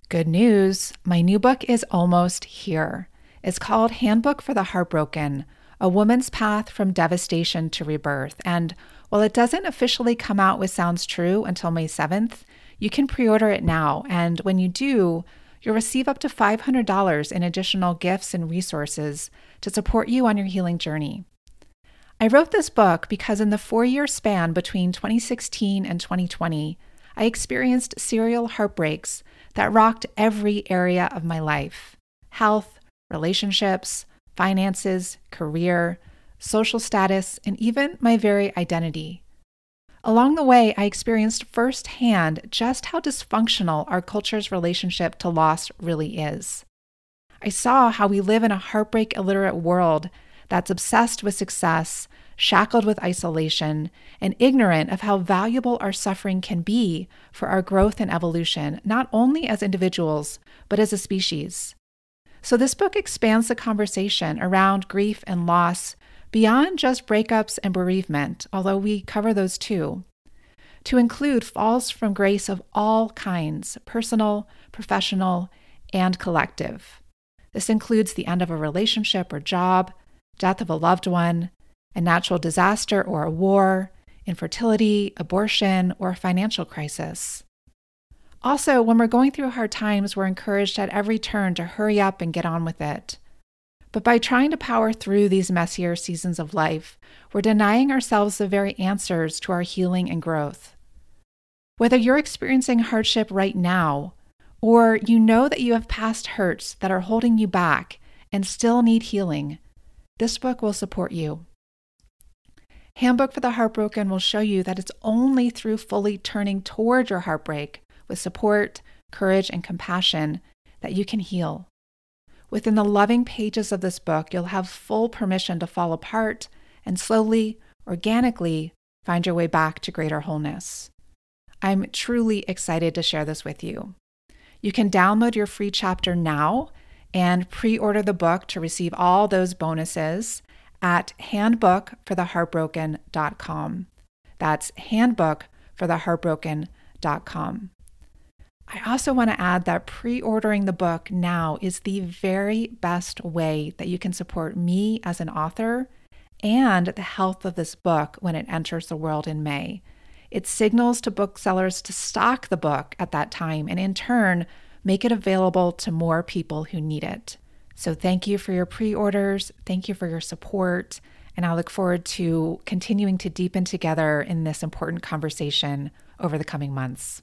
Good news, my new book is almost here. It's called Handbook for the Heartbroken, A Woman's Path from Devastation to Rebirth. And while it doesn't officially come out with Sounds True until May 7th, you can pre-order it now. And when you do, you'll receive up to $500 in additional gifts and resources to support you on your healing journey. I wrote this book because in the 4-year span between 2016 and 2020, I experienced serial heartbreaks that rocked every area of my life: health, relationships, finances, career, social status, and even my very identity. Along the way, I experienced firsthand just how dysfunctional our culture's relationship to loss really is. I saw how we live in a heartbreak-illiterate world that's obsessed with success, shackled with isolation, and ignorant of how valuable our suffering can be for our growth and evolution, not only as individuals, but as a species. So this book expands the conversation around grief and loss beyond just breakups and bereavement, although we cover those too, to include falls from grace of all kinds: personal, professional, and collective. This includes the end of a relationship or job, death of a loved one, a natural disaster or a war, infertility, abortion, or a financial crisis. Also, when we're going through hard times, we're encouraged at every turn to hurry up and get on with it. But by trying to power through these messier seasons of life, we're denying ourselves the very answers to our healing and growth. Whether you're experiencing hardship right now, or you know that you have past hurts that are holding you back and still need healing, this book will support you. Handbook for the Heartbroken will show you that it's only through fully turning toward your heartbreak with support, courage, and compassion that you can heal. Within the loving pages of this book, you'll have full permission to fall apart and slowly, organically find your way back to greater wholeness. I'm truly excited to share this with you. You can download your free chapter now and pre-order the book to receive all those bonuses at handbookfortheheartbroken.com. That's handbookfortheheartbroken.com. I also want to add that pre-ordering the book now is the very best way that you can support me as an author and the health of this book when it enters the world in May. It signals to booksellers to stock the book at that time and in turn make it available to more people who need it. So thank you for your pre-orders, thank you for your support, and I look forward to continuing to deepen together in this important conversation over the coming months.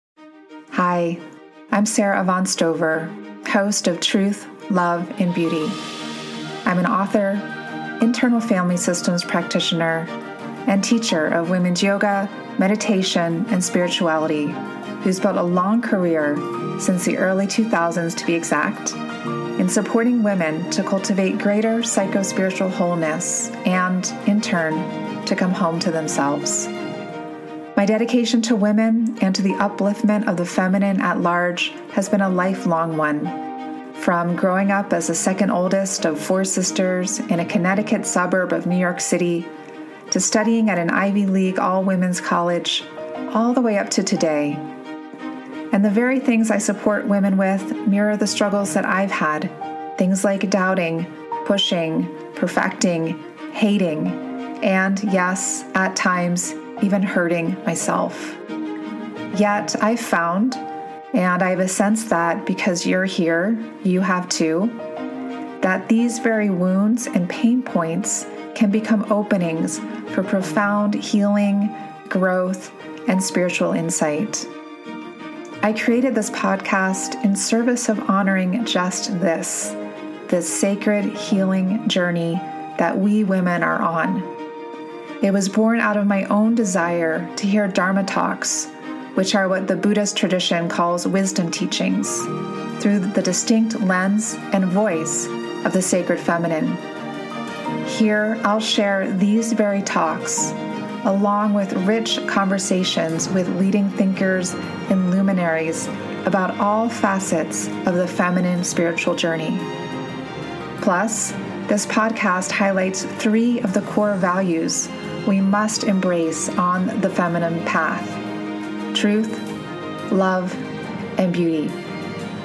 Hi, I'm Sarah Yvonne Stover, host of Truth, Love, and Beauty. I'm an author, internal family systems practitioner, and teacher of women's yoga, meditation, and spirituality, who's built a long career since the early 2000s to be exact, in supporting women to cultivate greater psycho-spiritual wholeness and, in turn, to come home to themselves. My dedication to women and to the upliftment of the feminine at large has been a lifelong one. From growing up as the second oldest of 4 sisters in a Connecticut suburb of New York City, to studying at an Ivy League all-women's college, all the way up to today. And the very things I support women with mirror the struggles that I've had. Things like doubting, pushing, perfecting, hating, and yes, at times, even hurting myself. Yet I've found, and I have a sense that because you're here, you have too, that these very wounds and pain points can become openings for profound healing, growth, and spiritual insight. I created this podcast in service of honoring just this sacred healing journey that we women are on. It was born out of my own desire to hear Dharma talks, which are what the Buddhist tradition calls wisdom teachings, through the distinct lens and voice of the sacred feminine. Here, I'll share these very talks, along with rich conversations with leading thinkers and luminaries about all facets of the feminine spiritual journey. Plus, this podcast highlights 3 of the core values we must embrace on the feminine path: truth, love, and beauty.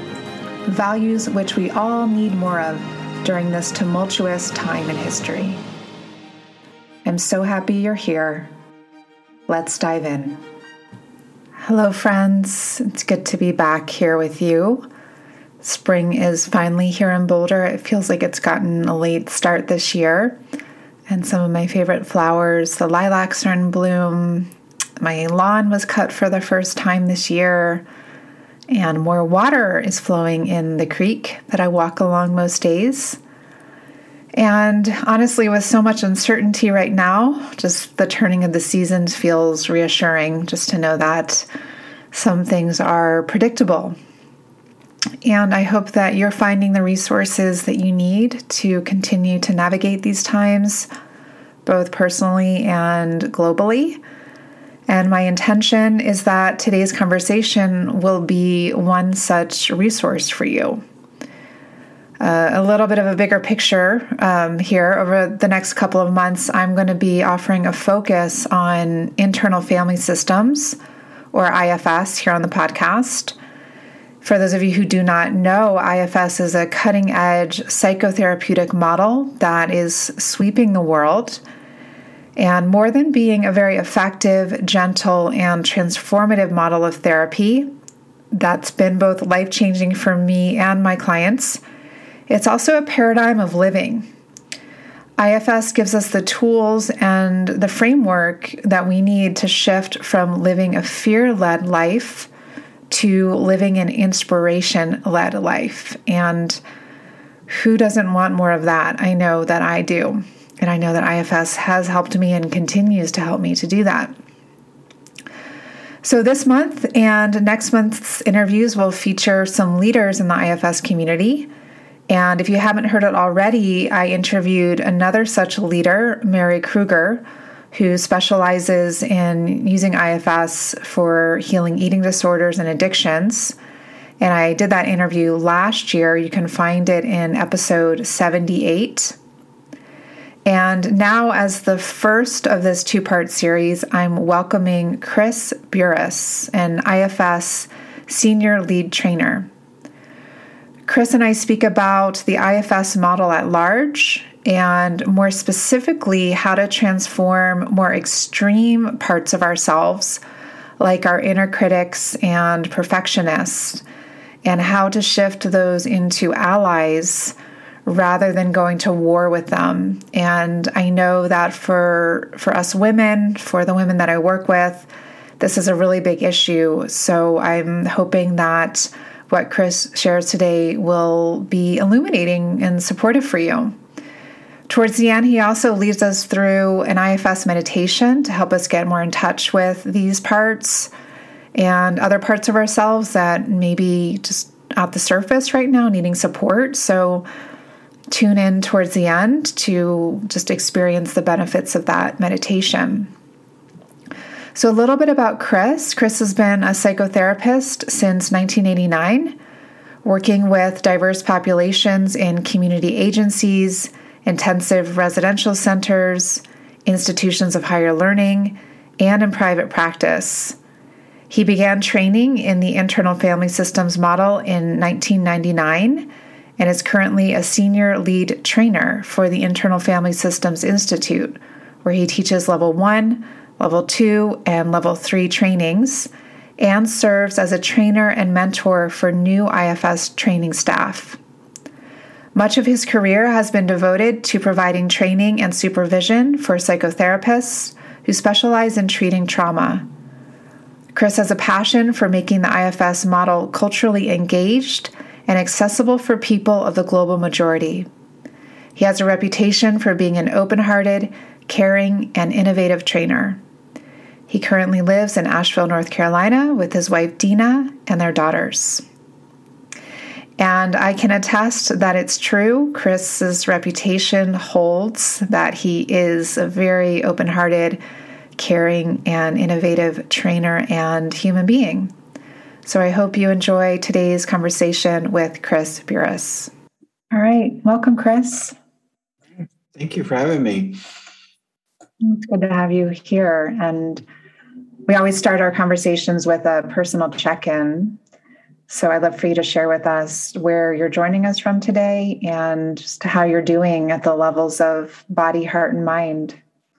values which we all need more of during this tumultuous time in history. I'm so happy you're here. Let's dive in. Hello, friends. It's good to be back here with you. Spring is finally here in Boulder. It feels like it's gotten a late start this year. And some of my favorite flowers, the lilacs, are in bloom. My lawn was cut for the first time this year. And more water is flowing in the creek that I walk along most days. And honestly, with so much uncertainty right now, just the turning of the seasons feels reassuring just to know that some things are predictable. And I hope that you're finding the resources that you need to continue to navigate these times, both personally and globally. And my intention is that today's conversation will be one such resource for you. A little bit of a bigger picture here. Over the next couple of months, I'm going to be offering a focus on internal family systems, or IFS, here on the podcast. For those of you who do not know, IFS is a cutting-edge psychotherapeutic model that is sweeping the world. And more than being a very effective, gentle, and transformative model of therapy that's been both life-changing for me and my clients, it's also a paradigm of living. IFS gives us the tools and the framework that we need to shift from living a fear-led life to living an inspiration-led life. And who doesn't want more of that? I know that I do. And I know that IFS has helped me and continues to help me to do that. So this month and next month's interviews will feature some leaders in the IFS community. And if you haven't heard it already, I interviewed another such leader, Mary Kruger, who specializes in using IFS for healing eating disorders and addictions. And I did that interview last year. You can find it in episode 78. And now, as the first of this two-part series, I'm welcoming Chris Buras, an IFS senior lead trainer. Chris and I speak about the IFS model at large, and more specifically, how to transform more extreme parts of ourselves, like our inner critics and perfectionists, and how to shift those into allies rather than going to war with them. And I know that for us women, for the women that I work with, this is a really big issue. So I'm hoping that what Chris shares today will be illuminating and supportive for you. Towards the end, he also leads us through an IFS meditation to help us get more in touch with these parts and other parts of ourselves that may be just at the surface right now, needing support. So tune in towards the end to just experience the benefits of that meditation. So a little bit about Chris. Chris has been a psychotherapist since 1989, working with diverse populations in community agencies, intensive residential centers, institutions of higher learning, and in private practice. He began training in the internal family systems model in 1999 and is currently a senior lead trainer for the Internal Family Systems Institute, where he teaches level 1, level 2, and level 3 trainings, and serves as a trainer and mentor for new IFS training staff. Much of his career has been devoted to providing training and supervision for psychotherapists who specialize in treating trauma. Chris has a passion for making the IFS model culturally engaged and accessible for people of the global majority. He has a reputation for being an open-hearted, caring, and innovative trainer. He currently lives in Asheville, North Carolina with his wife, Dina, and their daughters. And I can attest that it's true. Chris's reputation holds that he is a very open-hearted, caring, and innovative trainer and human being. So I hope you enjoy today's conversation with Chris Buras. All right. Welcome, Chris. Thank you for having me. It's good to have you here. And we always start our conversations with a personal check-in. So I'd love for you to share with us where you're joining us from today and just how you're doing at the levels of body, heart, and mind.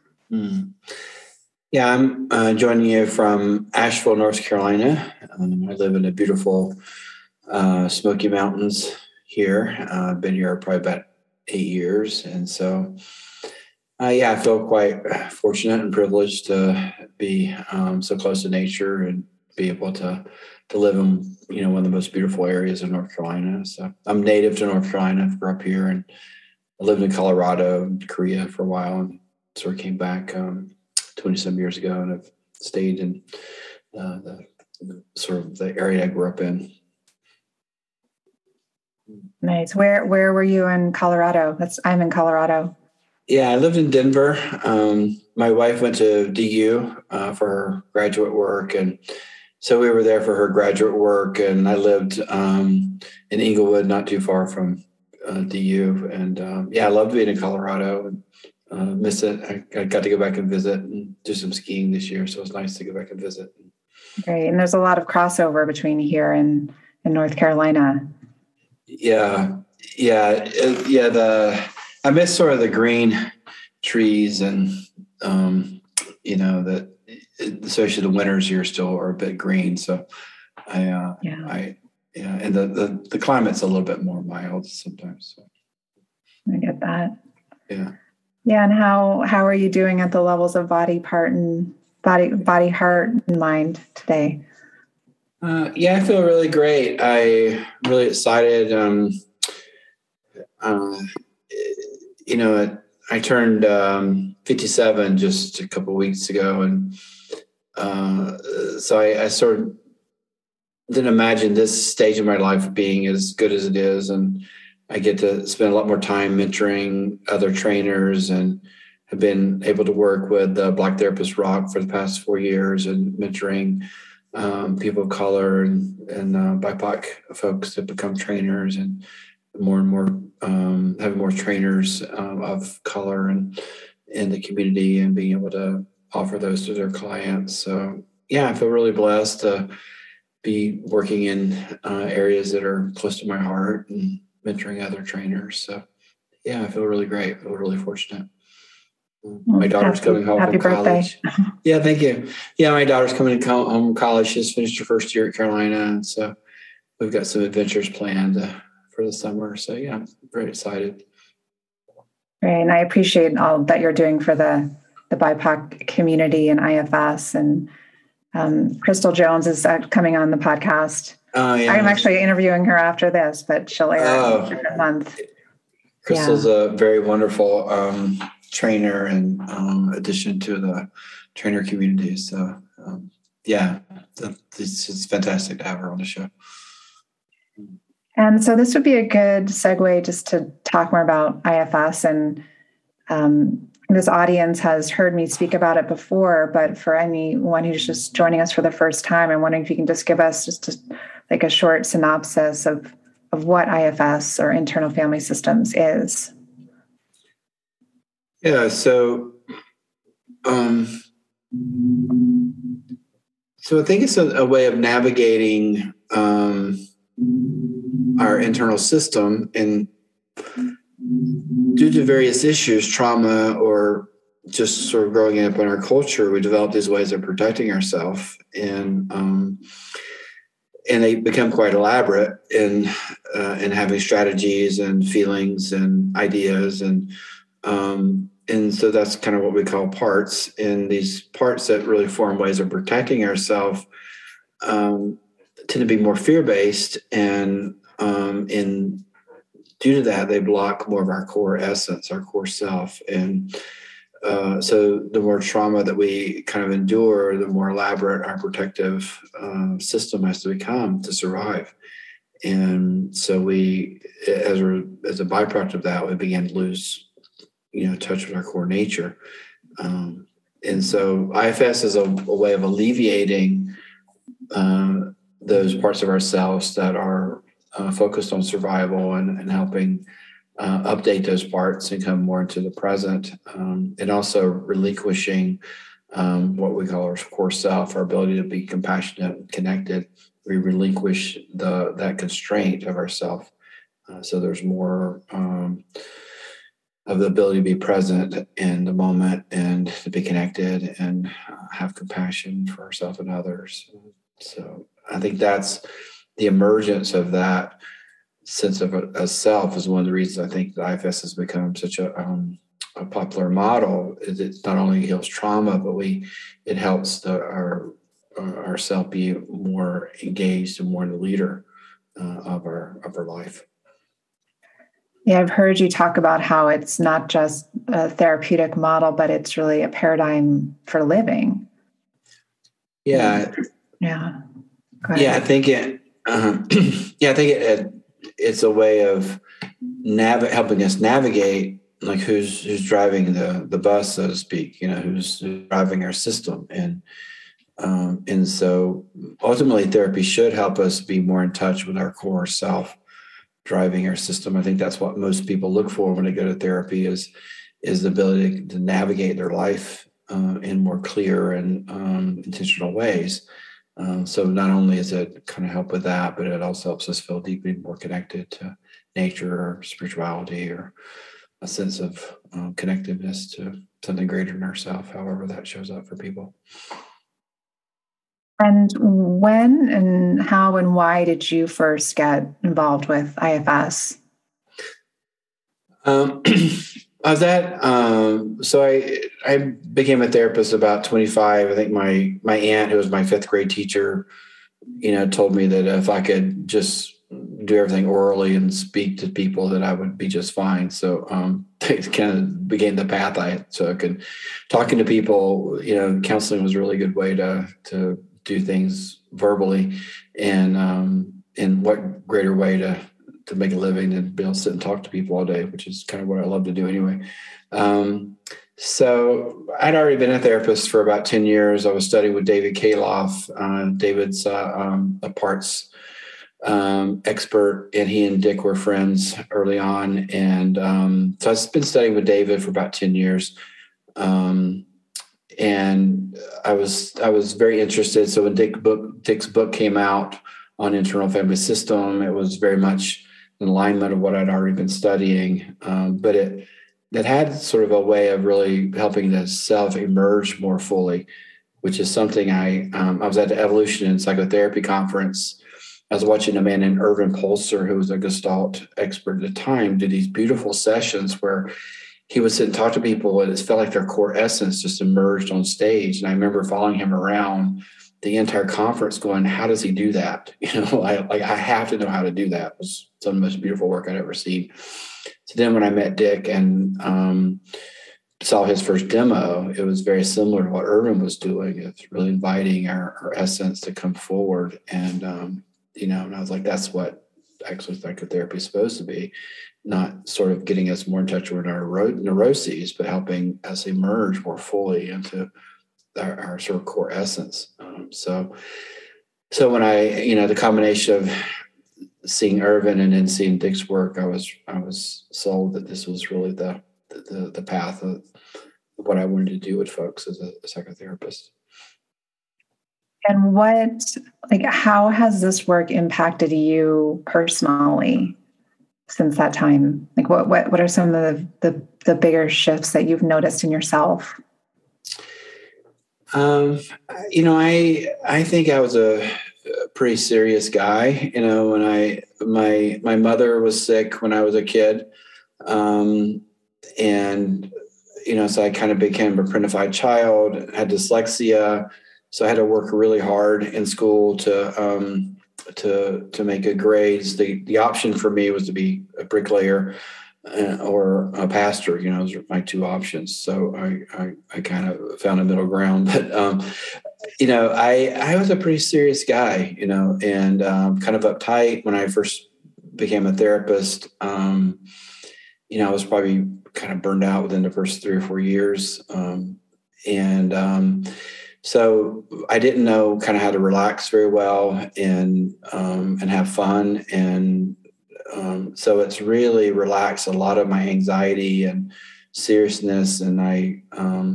Yeah, I'm joining you from Asheville, North Carolina. I live in the beautiful Smoky Mountains here. I've been here probably about 8 years. And so, I feel quite fortunate and privileged to be so close to nature and be able to live in, one of the most beautiful areas of North Carolina. So I'm native to North Carolina, grew up here, and I lived in Colorado and Korea for a while, and sort of came back 20-some years ago, and I've stayed in the sort of the area I grew up in. Nice. Where were you in Colorado? I'm in Colorado. Yeah, I lived in Denver. My wife went to DU for her graduate work, and so we were there for her graduate work. And I lived in Inglewood, not too far from DU. And I loved being in Colorado and miss it. I got to go back and visit and do some skiing this year, so it was nice to go back and visit. Great, and there's a lot of crossover between here and North Carolina. Yeah. I miss sort of the green trees, and that especially the winters here still are a bit green. So and the climate's a little bit more mild sometimes. So. I get that. Yeah. Yeah, and how are you doing at the levels of body, heart, and mind today? I feel really great. I'm really excited. I turned 57 just a couple of weeks ago, and so I sort of didn't imagine this stage of my life being as good as it is, and I get to spend a lot more time mentoring other trainers, and have been able to work with Black Therapist Rock for the past 4 years, and mentoring people of color and BIPOC folks to become trainers, and more having more trainers of color and in the community, and being able to offer those to their clients. So I feel really blessed to be working in areas that are close to my heart and mentoring other trainers. So I feel really great. I feel really fortunate. My daughter's coming home from college. Yeah, thank you. Yeah, my daughter's coming home from college. She's finished her first year at Carolina, and so we've got some adventures planned for the summer. So I'm very excited. Great, and I appreciate all that you're doing for the BIPOC community and IFS. And Crystal Jones is coming on the podcast. I'm actually interviewing her after this, but she'll air in a different month. Crystal's a very wonderful trainer and addition to the trainer community. So it's fantastic to have her on the show. And so this would be a good segue just to talk more about IFS. And this audience has heard me speak about it before, but for anyone who's just joining us for the first time, I'm wondering if you can just give us like a short synopsis of what IFS, or internal family systems, is. Yeah, so I think it's a way of navigating our internal system, and due to various issues, trauma, or just sort of growing up in our culture, we develop these ways of protecting ourselves, and they become quite elaborate in having strategies and feelings and ideas, and so that's kind of what we call parts. And these parts that really form ways of protecting ourselves tend to be more fear-based, and due to that, they block more of our core essence, our core self. And so the more trauma that we kind of endure, the more elaborate our protective system has to become to survive. And so we, as a byproduct of that, we began to lose, touch with our core nature. And so IFS is a way of alleviating those parts of ourselves that are focused on survival, and helping update those parts and come more into the present, and also relinquishing what we call our core self, our ability to be compassionate and connected, we relinquish that constraint of ourself. So there's more of the ability to be present in the moment and to be connected and have compassion for ourselves and others. So I think that's the emergence of that sense of a self is one of the reasons I think the IFS has become such a popular model. Is it not only heals trauma, but it helps our self be more engaged and more in the leader of our life. Yeah, I've heard you talk about how it's not just a therapeutic model, but it's really a paradigm for living. Yeah. Yeah. Yeah, I think it. I think it's a way of helping us navigate, like who's driving the bus, so to speak. Who's driving our system, and so ultimately, therapy should help us be more in touch with our core self, driving our system. I think that's what most people look for when they go to therapy is the ability to navigate their life in more clear and intentional ways. So not only does it kind of help with that, but it also helps us feel deeply more connected to nature or spirituality or a sense of connectiveness to something greater than ourselves, however that shows up for people. And when and how and why did you first get involved with IFS? I was at, so I became a therapist about 25. I think my aunt, who was my fifth grade teacher, told me that if I could just do everything orally and speak to people, that I would be just fine. So it kind of became the path I took. And talking to people, counseling was a really good way to do things verbally. And what greater way to make a living than be able to sit and talk to people all day, which is kind of what I love to do anyway. So I'd already been a therapist for about 10 years. I was studying with David Kaloff. David's a parts expert, and he and Dick were friends early on. And so I've been studying with David for about 10 years. And I was very interested. So when Dick's book came out on internal family system, it was very much in alignment of what I'd already been studying. But it had sort of a way of really helping the self emerge more fully, which is something I was at the Evolution in Psychotherapy conference. I was watching a man named Irvin Polster, who was a Gestalt expert at the time, do these beautiful sessions where he would sit and talk to people, and it felt like their core essence just emerged on stage. And I remember following him around the entire conference going, how does he do that? I have to know how to do that. It was some of the most beautiful work I'd ever seen. So then when I met Dick and saw his first demo, it was very similar to what Irvin was doing. It's really inviting our essence to come forward. And, and I was like, that's what actually psychotherapy is supposed to be, not sort of getting us more in touch with our neuroses, but helping us emerge more fully into our sort of core essence. So when I, the combination of seeing Irvin and then seeing Dick's work, I was sold that this was really the path of what I wanted to do with folks as a psychotherapist. And how has this work impacted you personally since that time? Like what are some of the bigger shifts that you've noticed in yourself? I think I was a pretty serious guy. When my mother was sick when I was a kid, and so I kind of became a parentified child, had dyslexia, so I had to work really hard in school to make good grades. The option for me was to be a bricklayer or a pastor. Those were my two options. So I kind of found a middle ground. But I was a pretty serious guy, and kind of uptight when I first became a therapist. I was probably kind of burned out within the first 3 or 4 years, so I didn't know kind of how to relax very well and have fun. And so it's really relaxed a lot of my anxiety and seriousness. And I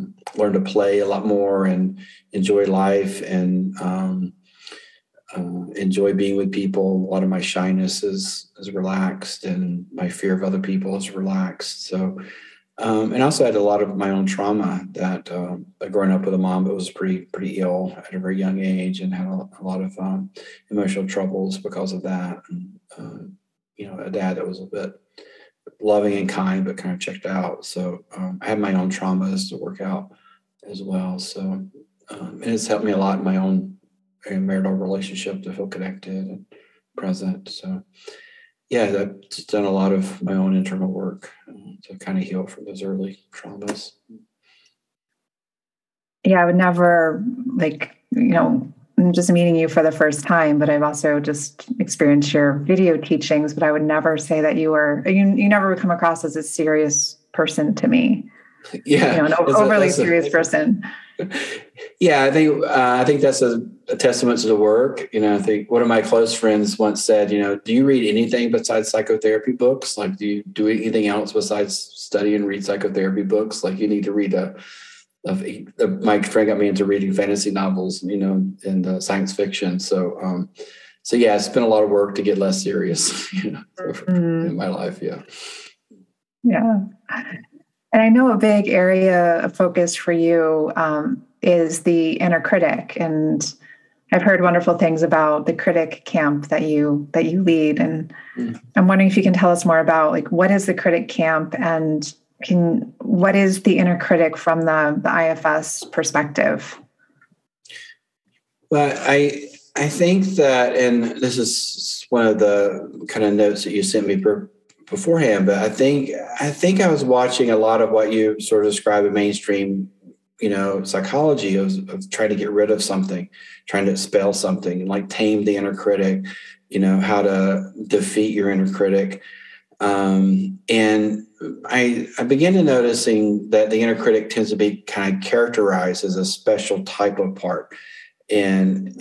learned to play a lot more and enjoy life and enjoy being with people. A lot of my shyness is relaxed, and my fear of other people is relaxed. So, and I also had a lot of my own trauma that growing up with a mom that was pretty ill at a very young age, and had a lot of emotional troubles because of that. And, a dad that was a bit loving and kind, but kind of checked out. So I had my own traumas to work out as well. So, and it's helped me a lot in my own marital relationship to feel connected and present. So, yeah, I've just done a lot of my own internal work to kind of heal from those early traumas. Yeah, I would never, I'm just meeting you for the first time, but I've also just experienced your video teachings, but I would never say that you never would come across as a serious person to me. Yeah. An overly serious person. Yeah, I think that's a testament to the work. I think one of my close friends once said, do you read anything besides psychotherapy books? Like, do you do anything else besides study and read psychotherapy books? Like, you need to read my friend got me into reading fantasy novels, and science fiction. So yeah, it's been a lot of work to get less serious, in my life. Yeah. Yeah. And I know a big area of focus for you is the inner critic. And I've heard wonderful things about the critic camp that you lead. And I'm wondering if you can tell us more about what is the critic camp, and what is the inner critic from the IFS perspective? Well, I think that, and this is one of the kind of notes that you sent me beforehand, but I think I was watching a lot of what you sort of describe in mainstream, psychology of trying to get rid of something, trying to expel something, and tame the inner critic, how to defeat your inner critic. And I began to noticing that the inner critic tends to be kind of characterized as a special type of part. And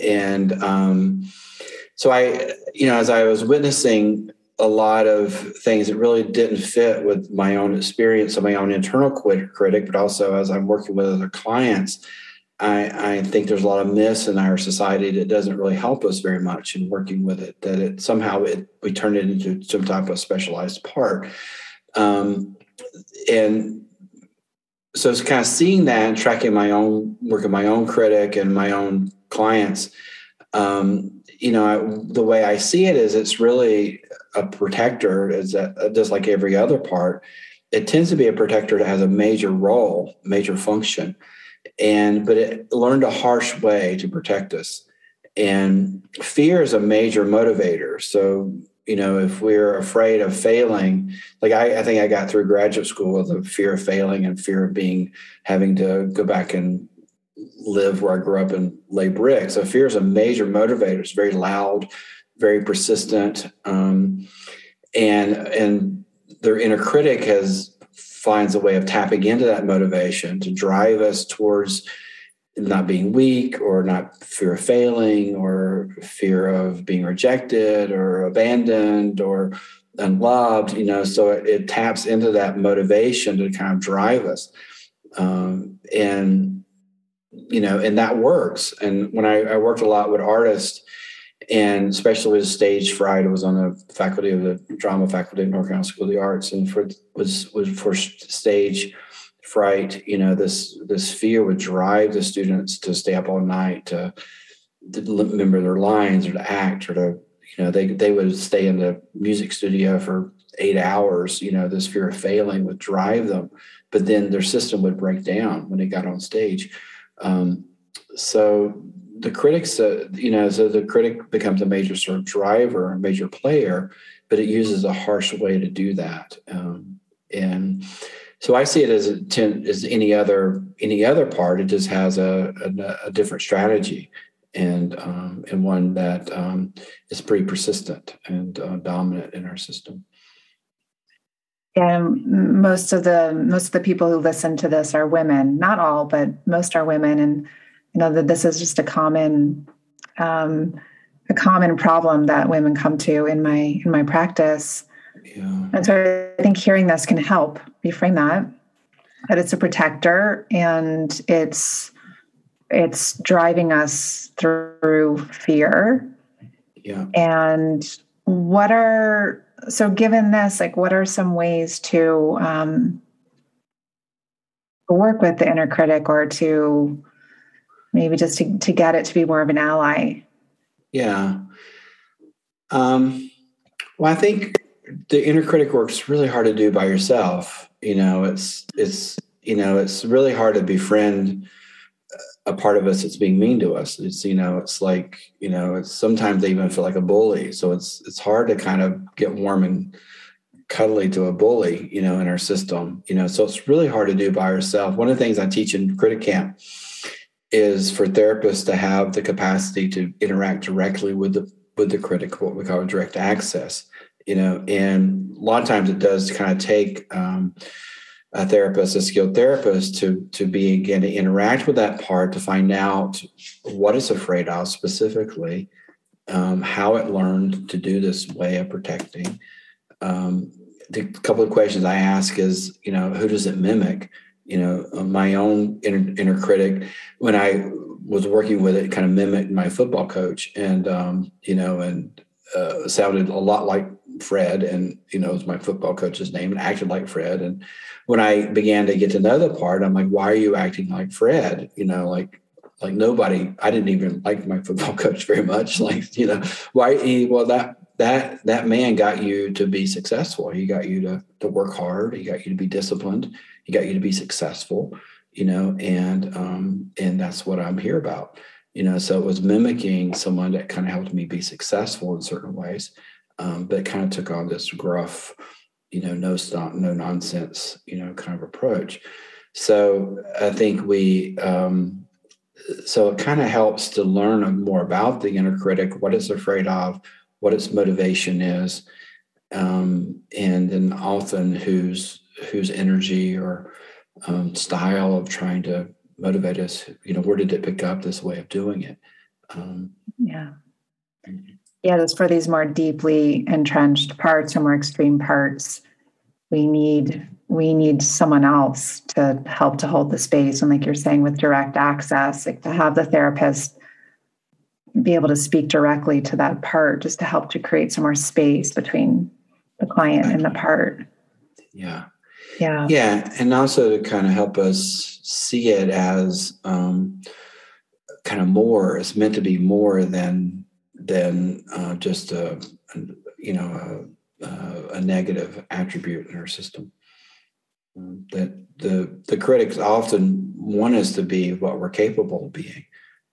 so as I was witnessing a lot of things that really didn't fit with my own experience of my own internal critic, but also as I'm working with other clients, I think there's a lot of myths in our society that doesn't really help us very much in working with it, that it somehow we turn it into some type of specialized part. And so it's kind of seeing that and tracking my own work of my own critic and my own clients. The way I see it is it's really a protector, is that just like every other part, it tends to be a protector that has a major role, major function. But it learned a harsh way to protect us. And fear is a major motivator. So, if we're afraid of failing, I think I got through graduate school with a fear of failing and fear of having to go back and live where I grew up and lay bricks. So fear is a major motivator. It's very loud, very persistent. And their inner critic finds a way of tapping into that motivation to drive us towards not being weak, or not fear of failing, or fear of being rejected or abandoned or unloved, so it taps into that motivation to kind of drive us. And that works. And when I worked a lot with artists, and especially with stage fright, I was on the faculty of the drama faculty at North Carolina School of the Arts, and for stage fright, this fear would drive the students to stay up all night to remember their lines, or to act, or to, they would stay in the music studio for 8 hours. This fear of failing would drive them, but then their system would break down when they got on stage. So the critics, so the critic becomes a major sort of driver, a major player, but it uses a harsh way to do that. And so I see it as any other part. It just has a different strategy, and one that is pretty persistent and dominant in our system. And most of the people who listen to this are women. Not all, but most are women. And that this is just a common problem that women come to in my practice. Yeah. And so I think hearing this can help reframe that it's a protector, and it's driving us through fear. Yeah. And given this, like, what are some ways to work with the inner critic, or to maybe just to get it to be more of an ally? Yeah. Well, I think the inner critic work's really hard to do by yourself. It's really hard to befriend a part of us that's being mean to us. It's like, it's sometimes they even feel like a bully. So it's hard to kind of get warm and cuddly to a bully, in our system, so it's really hard to do by yourself. One of the things I teach in Critic Camp is for therapists to have the capacity to interact directly with the critic, what we call direct access, and a lot of times it does kind of take a therapist, a skilled therapist, to begin to interact with that part, to find out what it's afraid of specifically, how it learned to do this way of protecting. The couple of questions I ask is, who does it mimic? My own inner critic, when I was working with it, kind of mimicked my football coach, and sounded a lot like Fred, and was my football coach's name, and acted like Fred. And when I began to get to know the part, I'm like, why are you acting like Fred? Like nobody. I didn't even like my football coach very much. Like, why? Well, that man got you to be successful. He got you to work hard. He got you to be disciplined. He got you to be successful. And that's what I'm here about. So it was mimicking someone that kind of helped me be successful in certain ways, but kind of took on this gruff, no stop, no nonsense, kind of approach. So I think so it kind of helps to learn more about the inner critic, what it's afraid of, what its motivation is, and then often whose energy or style of trying to motivate us, where did it pick up this way of doing it? Yeah. Just for these more deeply entrenched parts or more extreme parts, we need someone else to help to hold the space. And like you're saying, with direct access, like to have the therapist be able to speak directly to that part, just to help to create some more space between the client and the part. Yeah. Yeah. Yeah. And also to kind of help us see it as kind of more, it's meant to be more than just a negative attribute in our system. That the critics often want us to be what we're capable of being.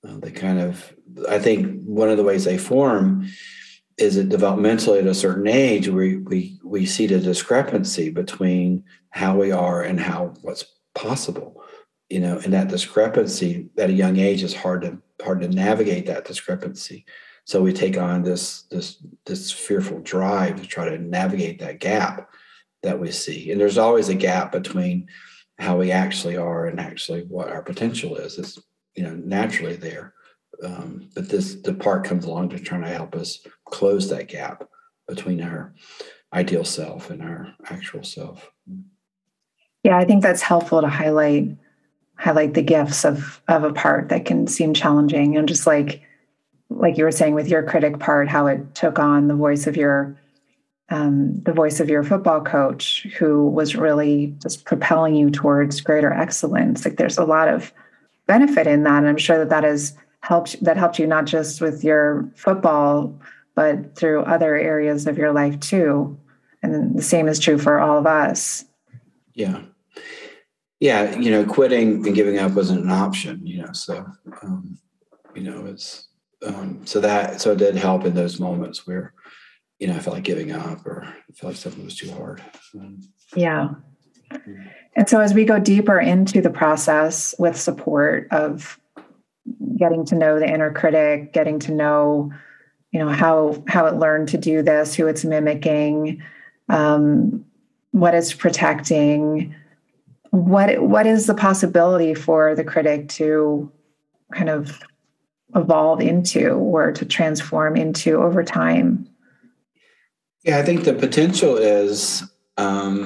I think one of the ways they form is that developmentally at a certain age, we see the discrepancy between how we are and what's possible, and that discrepancy at a young age is hard to navigate that discrepancy. So we take on this fearful drive to try to navigate that gap that we see. And there's always a gap between how we actually are and actually what our potential is. It's, naturally there. But the part comes along to try to help us close that gap between our ideal self and our actual self. Yeah, I think that's helpful to highlight the gifts of a part that can seem challenging. And just like you were saying with your critic part, how it took on the voice of your football coach, who was really just propelling you towards greater excellence. Like there's a lot of benefit in that. And I'm sure that has helped you not just with your football, but through other areas of your life too. And the same is true for all of us. Yeah. Yeah. Quitting and giving up wasn't an option, so, it's, so it did help in those moments where, I felt like giving up or I felt like something was too hard. Yeah. And so as we go deeper into the process with support of getting to know the inner critic, getting to know, how it learned to do this, who it's mimicking, what it's protecting, what is the possibility for the critic to kind of evolve into or to transform into over time? Yeah, I think the potential is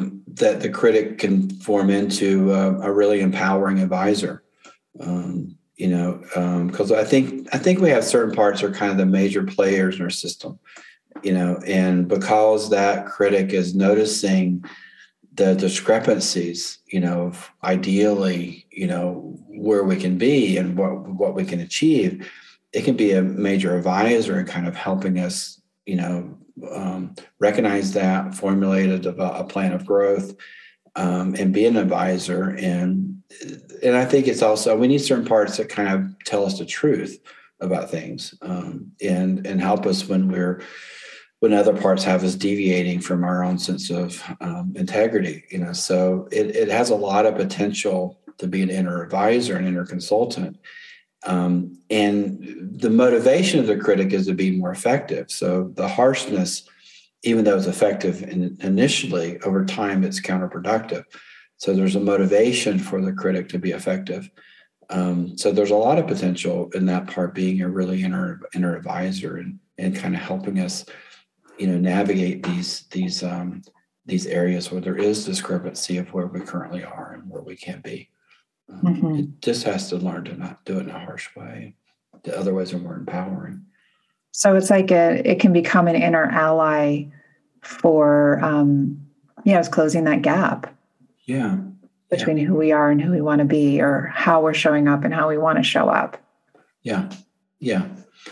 that the critic can form into a really empowering advisor. Because I think we have certain parts that are kind of the major players in our system, and because that critic is noticing the discrepancies, of ideally, where we can be and what we can achieve, it can be a major advisor in kind of helping us, recognize that, formulate a plan of growth, and be an advisor. And I think it's also, we need certain parts that kind of tell us the truth about things, and help us when other parts have us deviating from our own sense of integrity. So it has a lot of potential to be an inner advisor, an inner consultant. And the motivation of the critic is to be more effective. So the harshness, even though it's effective initially, over time, it's counterproductive. So there's a motivation for the critic to be effective. So there's a lot of potential in that part, being a really inner advisor and kind of helping us, navigate these areas where there is discrepancy of where we currently are and where we can be. It just has to learn to not do it in a harsh way. The other ways are more empowering. So it's like it can become an inner ally for, it's closing that gap. Yeah. Between who we are and who we want to be, or how we're showing up and how we want to show up. Yeah. Yeah.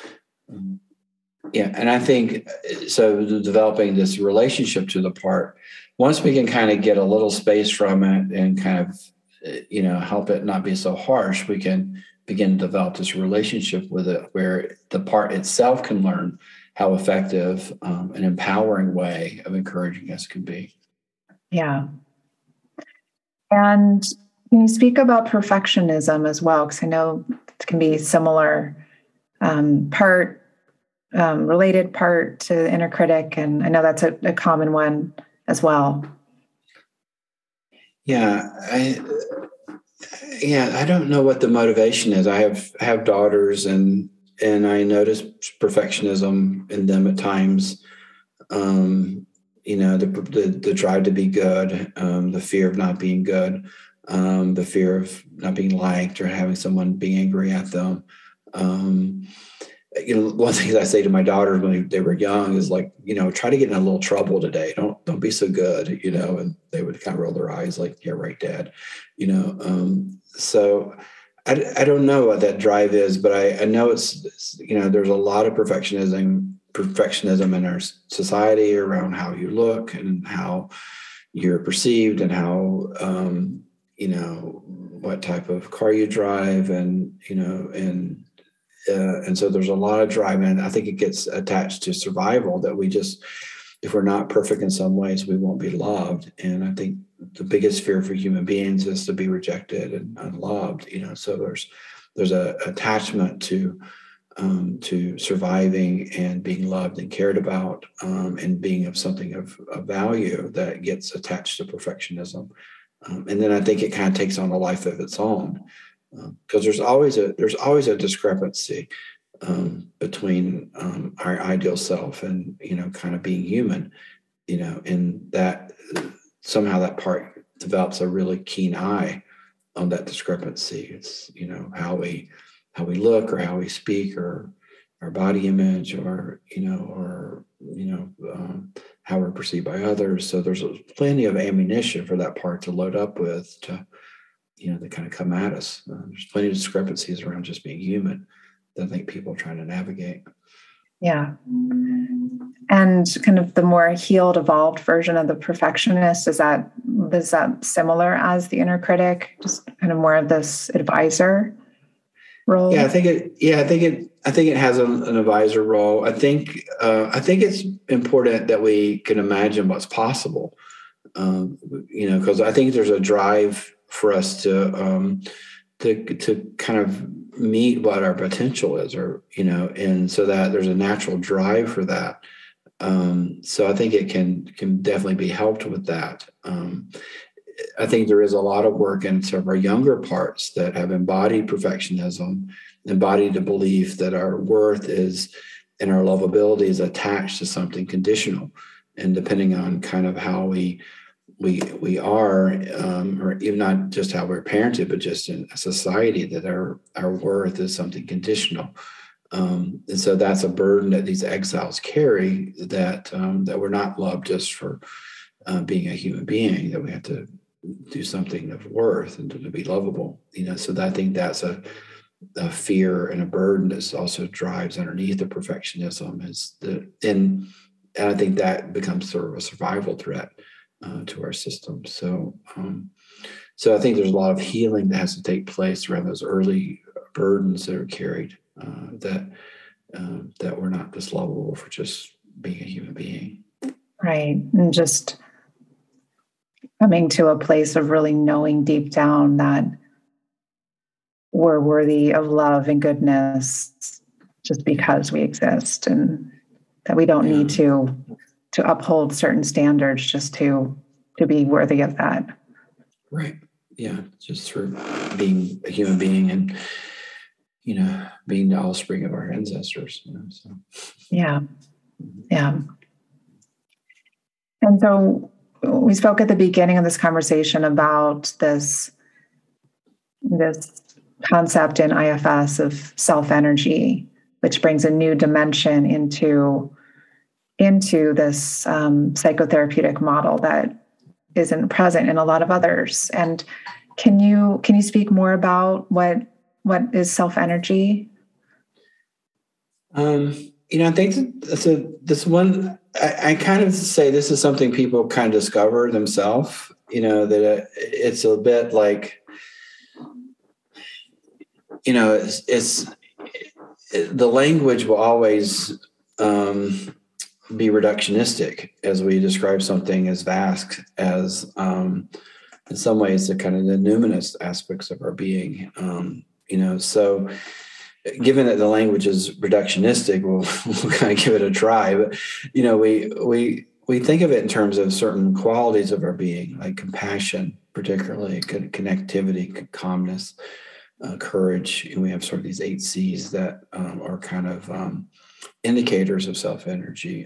Yeah. And I think, so developing this relationship to the part, once we can kind of get a little space from it and kind of, help it not be so harsh, we can begin to develop this relationship with it, where the part itself can learn how effective an empowering way of encouraging us can be. Yeah. And can you speak about perfectionism as well? Because I know it can be similar related part to the inner critic, and I know that's a common one as well. Yeah, I don't know what the motivation is. I have daughters, and I notice perfectionism in them at times. The drive to be good, the fear of not being good, the fear of not being liked or having someone be angry at them. One thing that I say to my daughters when they were young is like, try to get in a little trouble today. Don't be so good, and they would kind of roll their eyes like, yeah, right, Dad, so I don't know what that drive is, but I know it's there's a lot of perfectionism in our society around how you look and how you're perceived and how, what type of car you drive and so there's a lot of drive, and I think it gets attached to survival, that if we're not perfect in some ways, we won't be loved. And I think the biggest fear for human beings is to be rejected and unloved, so there's a attachment to surviving and being loved and cared about, and being of something of value that gets attached to perfectionism. And then I think it kind of takes on a life of its own, because there's always a discrepancy between our ideal self and kind of being human, and that somehow that part develops a really keen eye on that discrepancy. It's how we look or how we speak or our body image or how we're perceived by others. So there's plenty of ammunition for that part to load up with to kind of come at us. There's plenty of discrepancies around just being human that I think people are trying to navigate. Yeah. And kind of the more healed, evolved version of the perfectionist, is that similar as the inner critic, just kind of more of this advisor role? Yeah, I think it has an advisor role. I think it's important that we can imagine what's possible. Because I think there's a drive for us to kind of meet what our potential is, and so that there's a natural drive for that. So I think it can definitely be helped with that. I think there is a lot of work in some of our younger parts that have embodied perfectionism, embodied the belief that our worth is and our lovability is attached to something conditional. And depending on kind of how we we are, or even not just how we're parented, but just in a society, that our worth is something conditional. And so that's a burden that these exiles carry, that we're not loved just for being a human being, that we have to do something of worth and to be lovable. So I think that's a fear and a burden that also drives underneath the perfectionism, and I think that becomes sort of a survival threat to our system. So I think there's a lot of healing that has to take place around those early burdens that are carried, that we're not just lovable for just being a human being. Right. And just coming to a place of really knowing deep down that we're worthy of love and goodness just because we exist, and that we don't need to uphold certain standards just to be worthy of that. Right. Yeah. Just for being a human being and, being the offspring of our ancestors. So. Yeah. Yeah. And so we spoke at the beginning of this conversation about this concept in IFS of self-energy, which brings a new dimension into this psychotherapeutic model that isn't present in a lot of others. And can you speak more about what is self-energy? I think this one, I kind of say this is something people kind of discover themselves, that it's a bit like, it's the language will always be reductionistic as we describe something as vast as, in some ways, the kind of the numinous aspects of our being. So given that the language is reductionistic, we'll kind of give it a try. But we think of it in terms of certain qualities of our being, like compassion, particularly connectivity, calmness, courage. And we have sort of these 8 C's that are kind of indicators of self-energy.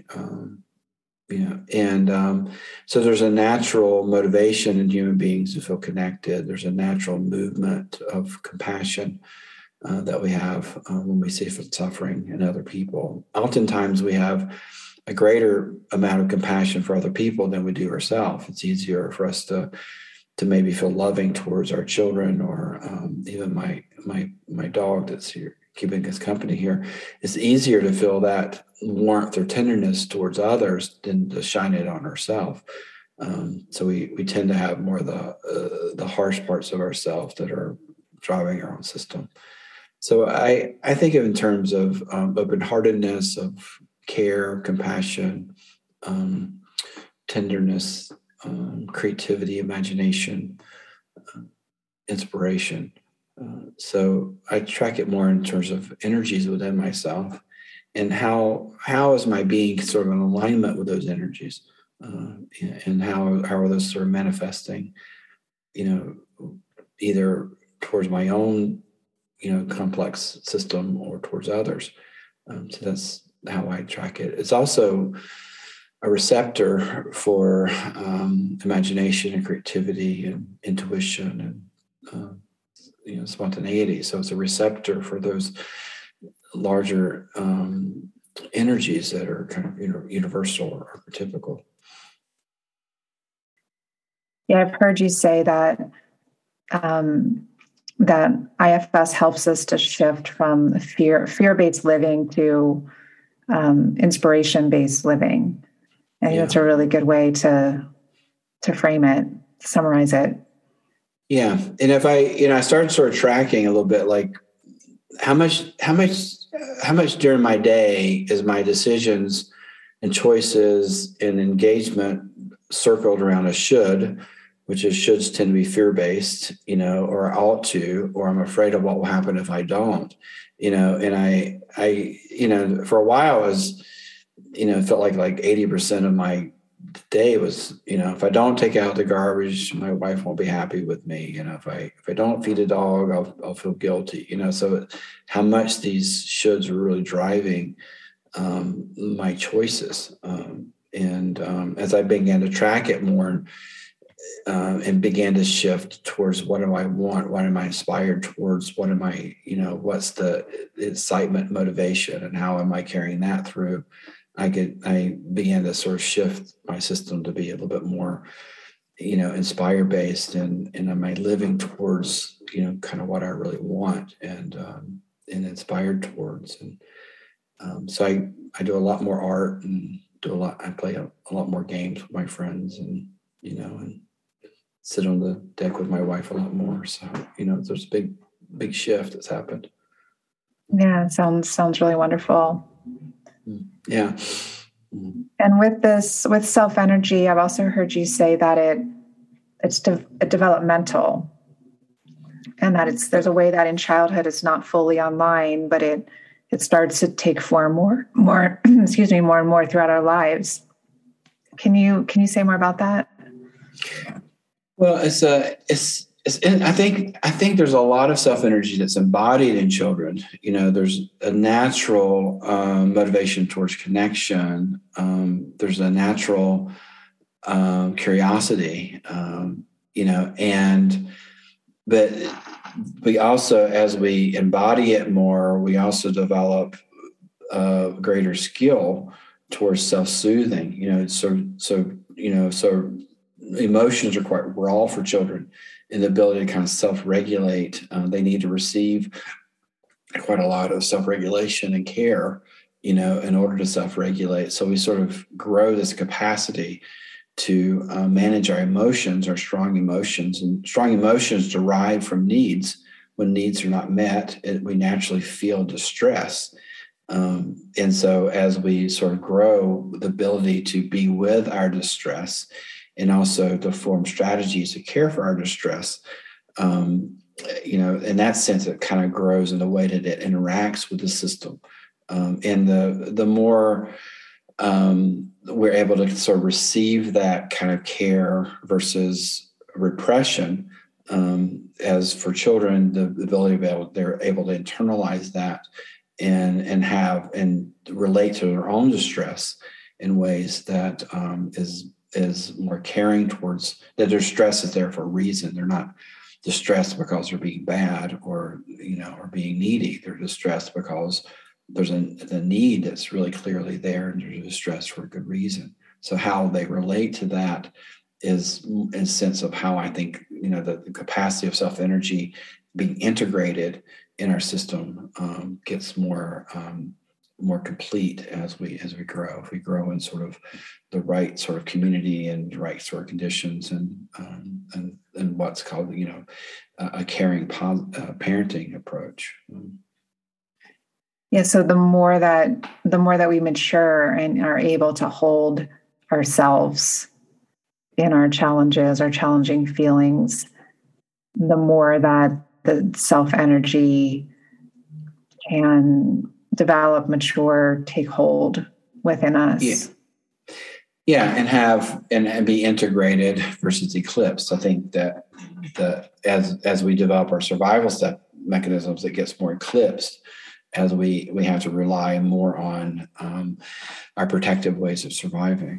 So there's a natural motivation in human beings to feel connected. There's a natural movement of compassion that we have when we see suffering in other people. Oftentimes we have a greater amount of compassion for other people than we do ourselves. It's easier for us to maybe feel loving towards our children, or even my dog that's here keeping us company here. It's easier to feel that warmth or tenderness towards others than to shine it on ourselves. So we tend to have more of the harsh parts of ourselves that are driving our own system. So I think of in terms of open-heartedness, of care, compassion, tenderness, creativity, imagination, inspiration. So I track it more in terms of energies within myself, and how is my being sort of in alignment with those energies, and how are those sort of manifesting, either towards my own, complex system or towards others. So that's how I track it. It's also a receptor for imagination and creativity and intuition and spontaneity. So it's a receptor for those larger energies that are kind of universal or archetypical. Yeah, I've heard you say that that IFS helps us to shift from fear-based living to inspiration-based living. I think that's a really good way to frame it, to summarize it. Yeah, and if I started sort of tracking a little bit, like how much during my day is my decisions and choices and engagement circled around a should, which is shoulds tend to be fear-based, or ought to, or I'm afraid of what will happen if I don't, and I for a while I was, it felt like 80% of my day was, if I don't take out the garbage, my wife won't be happy with me. If I don't feed a dog, I'll feel guilty. So how much these shoulds are really driving my choices. And as I began to track it more, and began to shift towards what do I want? What am I inspired towards? What am I, what's the excitement, motivation, and how am I carrying that through? I began to sort of shift my system to be a little bit more, inspire based, and am I living towards, kind of what I really want and inspired towards. And so I do a lot more art and I play a lot more games with my friends and sit on the deck with my wife a lot more. So, there's a big shift that's happened. Yeah, sounds really wonderful. Yeah. And with self energy, I've also heard you say that it's developmental, and that there's a way that in childhood it's not fully online, but it starts to take form more excuse me, more and more throughout our lives. Can you say more about that? Well, I think there's a lot of self energy that's embodied in children. There's a natural motivation towards connection. There's a natural curiosity, but we also, as we embody it more, we also develop greater skill towards self-soothing. So emotions are quite raw for children, and the ability to kind of self-regulate. They need to receive quite a lot of self-regulation and care, in order to self-regulate. So we sort of grow this capacity to manage our emotions, our strong emotions. And strong emotions derive from needs. When needs are not met, we naturally feel distress. And so as we sort of grow the ability to be with our distress and also to form strategies to care for our distress, in that sense, it kind of grows in the way that it interacts with the system. And the more we're able to sort of receive that kind of care versus repression, as for children, the ability they're able to internalize that and have and relate to their own distress in ways that is more caring towards that. Their stress is there for a reason. They're not distressed because they're being bad or being needy. They're distressed because there's a need that's really clearly there, and there's distress for a good reason. So how they relate to that is in a sense of how I think the capacity of self energy being integrated in our system gets more complete as we grow. If we grow in sort of the right sort of community and the right sort of conditions and what's called a caring parenting approach. Yeah. So the more that we mature and are able to hold ourselves in our challenges, our challenging feelings, the more that the self energy can develop, mature, take hold within us. Yeah, and be integrated versus eclipsed. I think that as we develop our survival mechanisms, it gets more eclipsed as we have to rely more on our protective ways of surviving.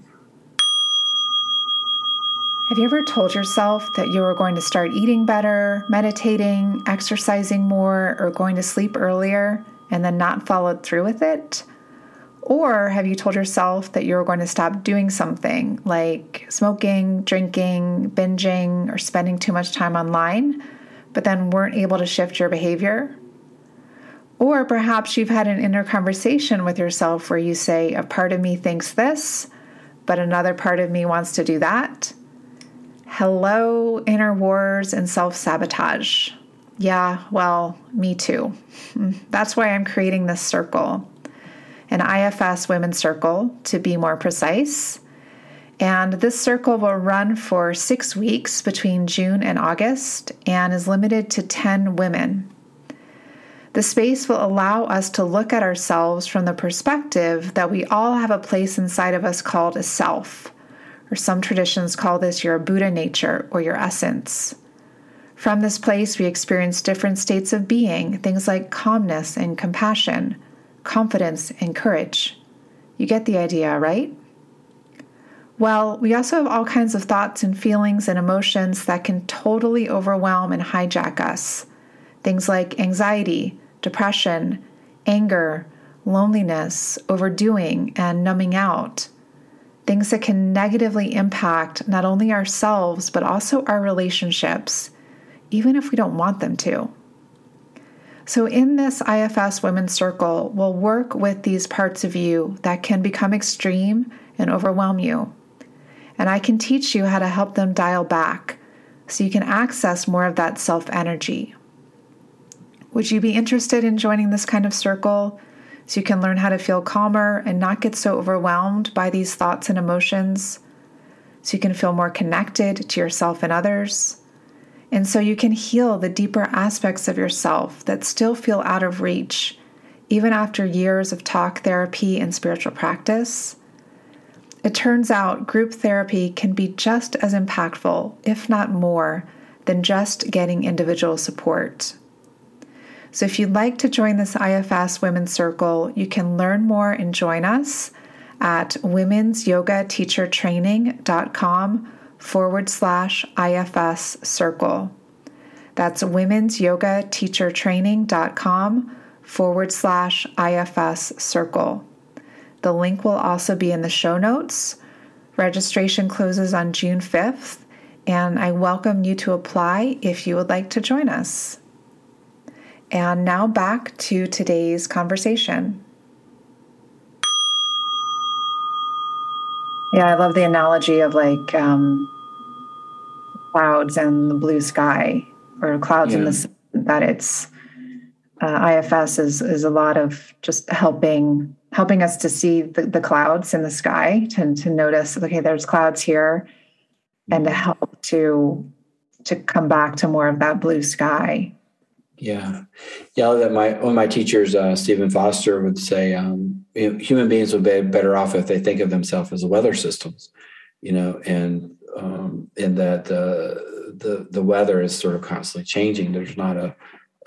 Have you ever told yourself that you were going to start eating better, meditating, exercising more, or going to sleep earlier, and then not followed through with it? Or have you told yourself that you were going to stop doing something like smoking, drinking, binging, or spending too much time online, but then weren't able to shift your behavior? Or perhaps you've had an inner conversation with yourself where you say, a part of me thinks this, but another part of me wants to do that. Hello, inner wars and self-sabotage. Yeah, well, me too. That's why I'm creating this circle, an IFS Women's Circle, to be more precise. And this circle will run for 6 weeks between June and August and is limited to 10 women. The space will allow us to look at ourselves from the perspective that we all have a place inside of us called a self, or some traditions call this your Buddha nature or your essence. From this place, we experience different states of being, things like calmness and compassion, confidence and courage. You get the idea, right? Well, we also have all kinds of thoughts and feelings and emotions that can totally overwhelm and hijack us. Things like anxiety, depression, anger, loneliness, overdoing, and numbing out. Things that can negatively impact not only ourselves, but also our relationships, even if we don't want them to. So in this IFS Women's Circle, we'll work with these parts of you that can become extreme and overwhelm you. And I can teach you how to help them dial back so you can access more of that self-energy. Would you be interested in joining this kind of circle so you can learn how to feel calmer and not get so overwhelmed by these thoughts and emotions, so you can feel more connected to yourself and others, and so you can heal the deeper aspects of yourself that still feel out of reach, even after years of talk therapy and spiritual practice? It turns out group therapy can be just as impactful, if not more, than just getting individual support. So if you'd like to join this IFS Women's Circle, you can learn more and join us at womensyogateachertraining.com/IFS circle. That's womensyogateachertraining.com/IFS circle. The link will also be in the show notes. Registration closes on June 5th, and I welcome you to apply if you would like to join us. And now back to today's conversation. Yeah, I love the analogy of like clouds and the blue sky, or clouds in the sun, that it's IFS is a lot of just helping us to see the clouds in the sky, to notice, okay, there's clouds here, and to help to come back to more of that blue sky. Yeah. That one of my teachers, Stephen Foster, would say, human beings would be better off if they think of themselves as weather systems, and that the weather is sort of constantly changing. There's not a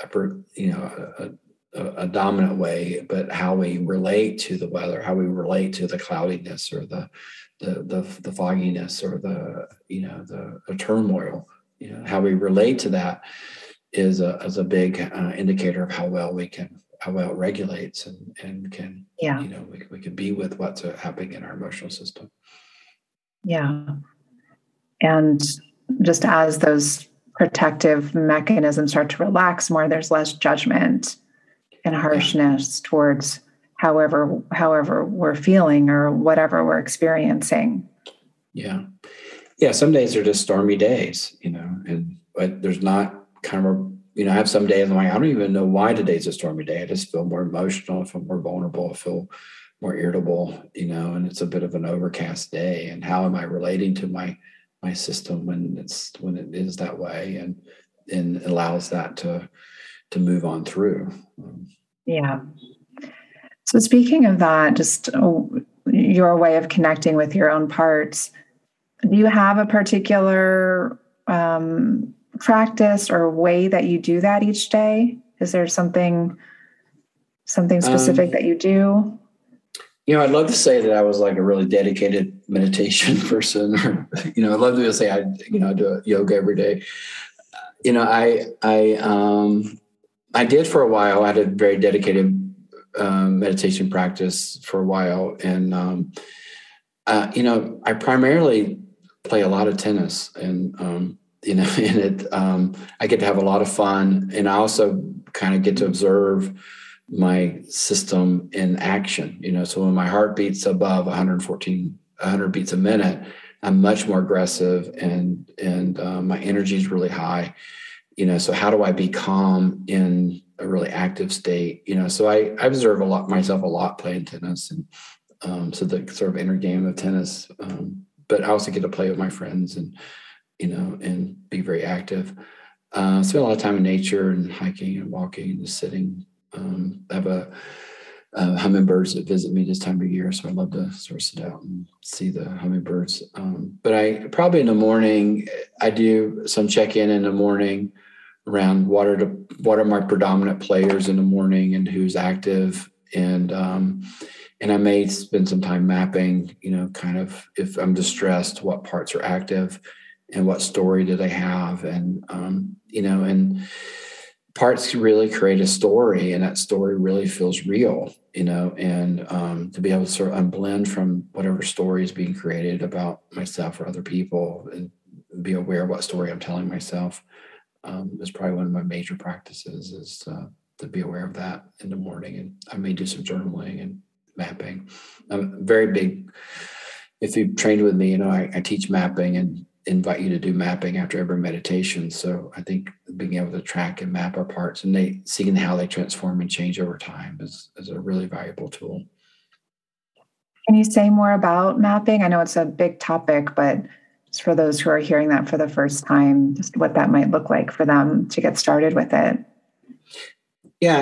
dominant way, but how we relate to the weather, how we relate to the cloudiness or the fogginess or the turmoil, how we relate to that is a big indicator of how well it regulates and can, we can be with what's happening in our emotional system. Yeah. And just as those protective mechanisms start to relax more, there's less judgment and harshness towards however we're feeling or whatever we're experiencing. Yeah. Some days are just stormy days, but there's not kind of, I have some days I'm like, I don't even know why today's a stormy day. I just feel more emotional, I feel more vulnerable, I feel more irritable, and it's a bit of an overcast day. And how am I relating to my system when it is that way, and allows that to move on through. Yeah. So speaking of that, just your way of connecting with your own parts, do you have a particular practice or way that you do that each day? Is there something specific that you do? I'd love to say that I was like a really dedicated meditation person, or, I'd love to say I do yoga every day. I did for a while. I had a very dedicated meditation practice for a while. And, I primarily play a lot of tennis, and, in it, I get to have a lot of fun, and I also kind of get to observe my system in action. So when my heart beats above 100 beats a minute, I'm much more aggressive, and my energy is really high. So how do I be calm in a really active state? So I observe myself a lot playing tennis, and so the sort of inner game of tennis. But I also get to play with my friends, and be very active. Spend a lot of time in nature and hiking and walking and just sitting. I have hummingbirds that visit me this time of year, so I love to sort of sit out and see the hummingbirds. But I probably in the morning, I do some check-in in the morning around what are my predominant players in the morning and who's active, and And I may spend some time mapping, kind of if I'm distressed, what parts are active and what story do they have. And, and parts really create a story, and that story really feels real, and to be able to sort of unblend from whatever story is being created about myself or other people and be aware of what story I'm telling myself is probably one of my major practices, is to be aware of that in the morning. And I may do some journaling and mapping. I'm very big. If you've trained with me, I teach mapping and invite you to do mapping after every meditation. So I think being able to track and map our parts and seeing how they transform and change over time is a really valuable tool. Can you say more about mapping? I know it's a big topic, but just for those who are hearing that for the first time, just what that might look like for them to get started with it. Yeah,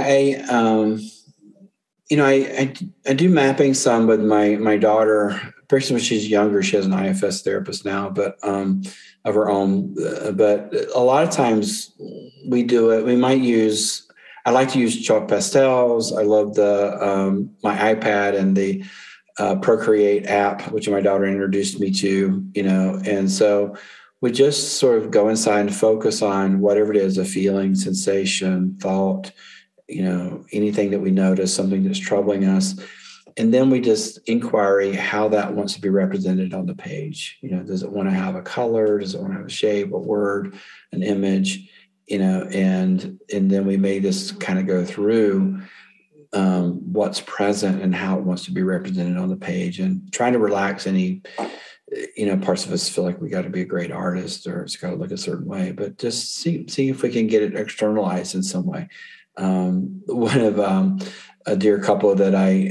I do mapping some with my daughter. Especially when she's younger, she has an IFS therapist now, but of her own. But a lot of times we do it. I like to use chalk pastels. I love my iPad and the Procreate app, which my daughter introduced me to. And so we just sort of go inside and focus on whatever it is, a feeling, sensation, thought, anything that we notice, something that's troubling us. And then we just inquiry how that wants to be represented on the page. Does it want to have a color? Does it want to have a shape, a word, an image? And then we may just kind of go through what's present and how it wants to be represented on the page, and trying to relax any, parts of us feel like we got to be a great artist or it's got to look a certain way, but just see if we can get it externalized in some way. One of a dear couple that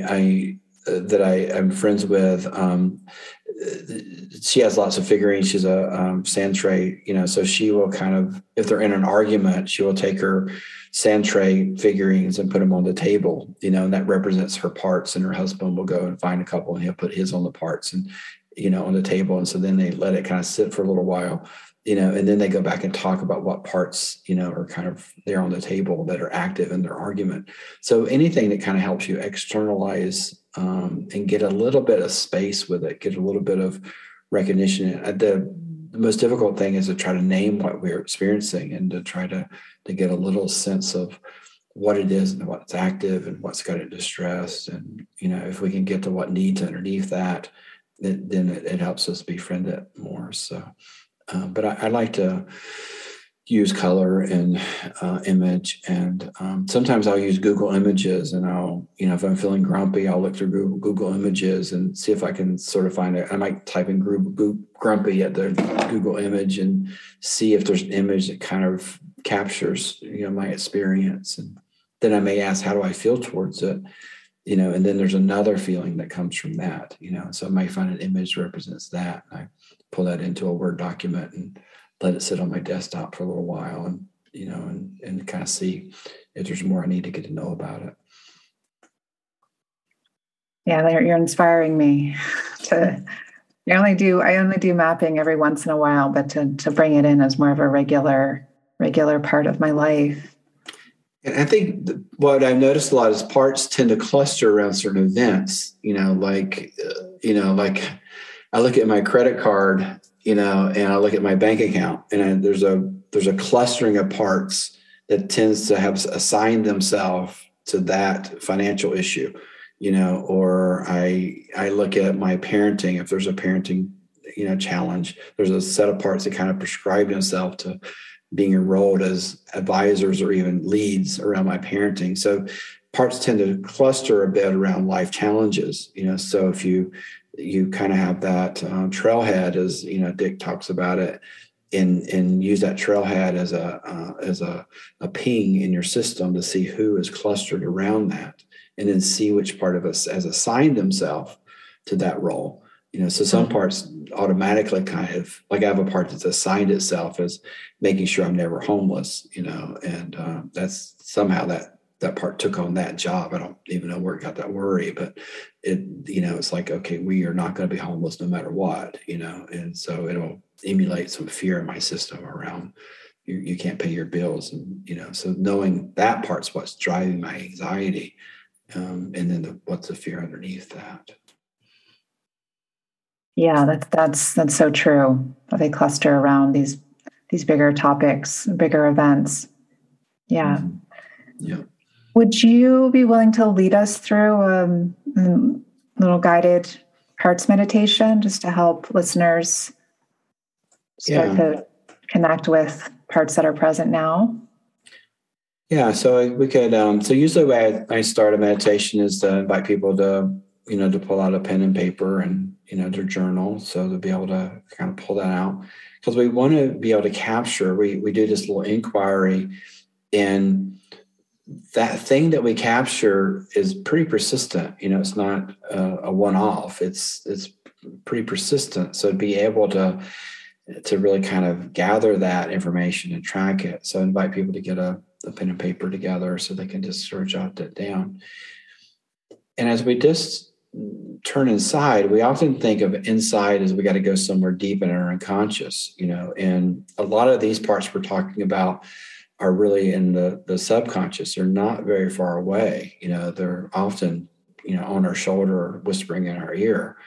I'm friends with, she has lots of figurines. She's a sand tray, so she will kind of, if they're in an argument, she will take her sand tray figurines and put them on the table, and that represents her parts, and her husband will go and find a couple and he'll put his on the parts and, on the table. And so then they let it kind of sit for a little while, and then they go back and talk about what parts, are kind of there on the table that are active in their argument. So anything that kind of helps you externalize and get a little bit of space with it, get a little bit of recognition. The most difficult thing is to try to name what we're experiencing and to try to get a little sense of what it is and what's active and what's got it distressed. And, if we can get to what needs underneath that, then it helps us befriend it more. So, but I like to use color and image, and sometimes I'll use Google Images, and I'll, if I'm feeling grumpy, I'll look through Google Images and see if I can sort of find it. I might type in grumpy at the Google image and see if there's an image that kind of captures, my experience. And then I may ask, how do I feel towards it? And then there's another feeling that comes from that, so I might find an image that represents that. And I pull that into a Word document and let it sit on my desktop for a little while, and, and kind of see if there's more I need to get to know about it. Yeah, you're inspiring me to. I only do mapping every once in a while, but to bring it in as more of a regular part of my life. And I think what I've noticed a lot is parts tend to cluster around certain events. Like I look at my credit card, and I look at my bank account, and there's a clustering of parts that tends to have assigned themselves to that financial issue, or I look at my parenting. If there's a parenting, challenge, there's a set of parts that kind of prescribe themselves to being enrolled as advisors or even leads around my parenting. So parts tend to cluster a bit around life challenges, so if you kind of have that trailhead, as Dick talks about it, and use that trailhead as a ping in your system to see who is clustered around that, and then see which part of us has assigned themselves to that role. So some parts automatically kind of, like I have a part that's assigned itself as making sure I'm never homeless, and that's somehow that part took on that job. I don't even know where it got that worry, but it's like, okay, we are not going to be homeless no matter what, and so it'll emulate some fear in my system around you can't pay your bills. And, so knowing that part's what's driving my anxiety, and then what's the fear underneath that. Yeah, that's so true. They cluster around these bigger topics, bigger events. Yeah. Mm-hmm. Yeah. Would you be willing to lead us through a little guided hearts meditation just to help listeners start to connect with parts that are present now? Yeah, so we could. So usually, the way I start a meditation is to invite people to, to pull out a pen and paper and their journal, so to be able to kind of pull that out, because we want to be able to capture. We do this little inquiry, and that thing that we capture is pretty persistent. It's not a one-off. It's pretty persistent. So to be able to really kind of gather that information and track it. So invite people to get a pen and paper together so they can just sort of jot that down. And as we just turn inside, we often think of inside as we got to go somewhere deep in our unconscious, and a lot of these parts we're talking about are really in the subconscious. They're not very far away. They're often, on our shoulder, whispering in our ear.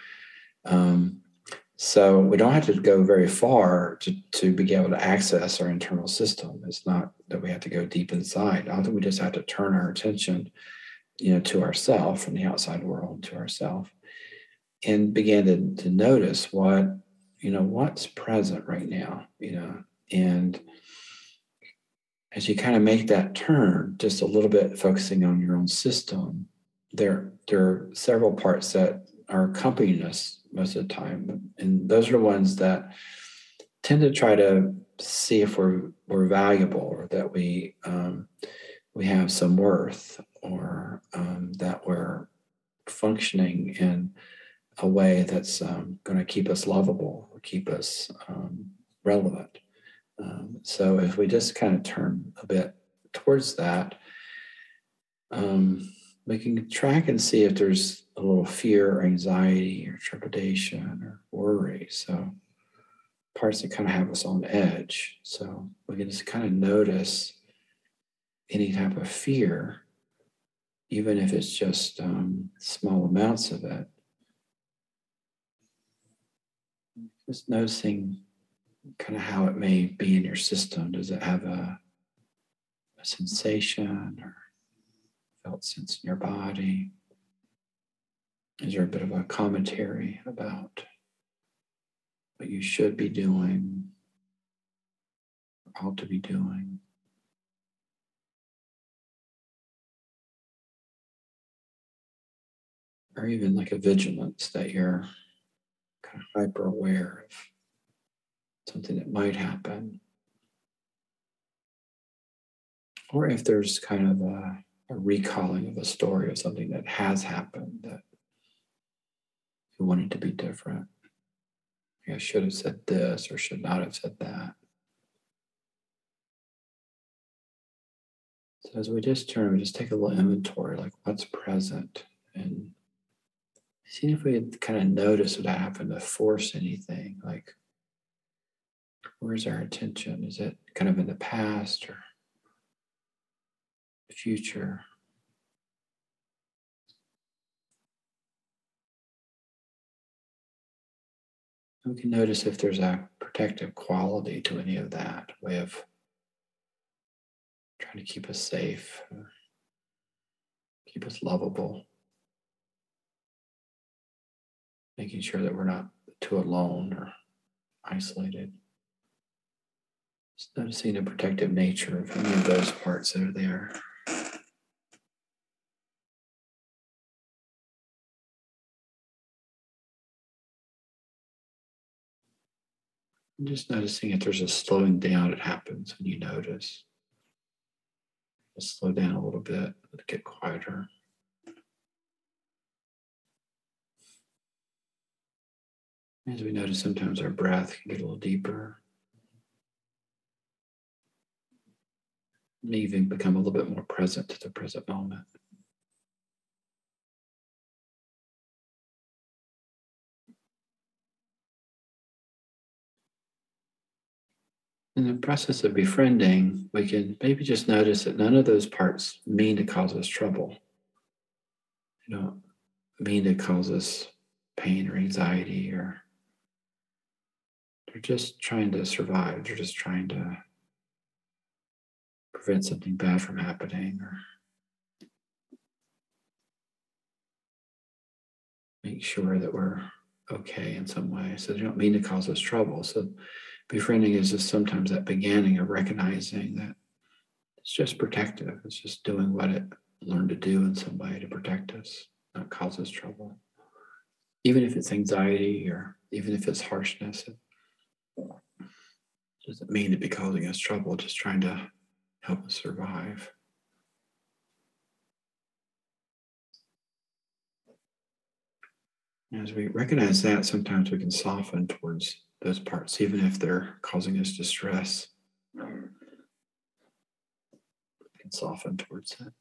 So we don't have to go very far to be able to access our internal system. It's not that we have to go deep inside. I think we just have to turn our attention, to ourself from the outside world to ourself, and begin to notice what's present right now, and as you kind of make that turn just a little bit, focusing on your own system, there are several parts that are accompanying us most of the time. And those are the ones that tend to try to see if we're valuable, or that we have some worth, or that we're functioning in a way that's going to keep us lovable or keep us relevant. So if we just kind of turn a bit towards that, we can track and see if there's a little fear or anxiety or trepidation or worry. So parts that kind of have us on edge. So we can just kind of notice any type of fear, even if it's just small amounts of it. Just noticing kind of how it may be in your system. Does it have a sensation or felt sense in your body? Is there a bit of a commentary about what you should be doing, or ought to be doing? Or even like a vigilance that you're kind of hyper aware of something that might happen. Or if there's kind of a recalling of a story of something that has happened that you wanted to be different. I should have said this or should not have said that. So as we just turn, we just take a little inventory, like what's present, and see if we kind of notice without having to force anything. Like, where's our attention? Is it kind of in the past or the future? We can notice if there's a protective quality to any of that, a way of trying to keep us safe, keep us lovable, making sure that we're not too alone or isolated. Just noticing the protective nature of any of those parts that are there. And just noticing if there's a slowing down that happens when you notice. Just slow down a little bit, get quieter. As we notice, sometimes our breath can get a little deeper. And even become a little bit more present to the present moment. In the process of befriending, we can maybe just notice that none of those parts mean to cause us trouble. don't mean to cause us pain or anxiety, or they're just trying to survive. They're just trying to prevent something bad from happening, or make sure that we're okay in some way. So they don't mean to cause us trouble. So befriending is just sometimes that beginning of recognizing that it's just protective. It's just doing what it learned to do in some way to protect us, not cause us trouble. Even if it's anxiety or even if it's harshness, it doesn't mean to be causing us trouble, just trying to help us survive. As we recognize that, sometimes we can soften towards those parts, even if they're causing us distress. We can soften towards that.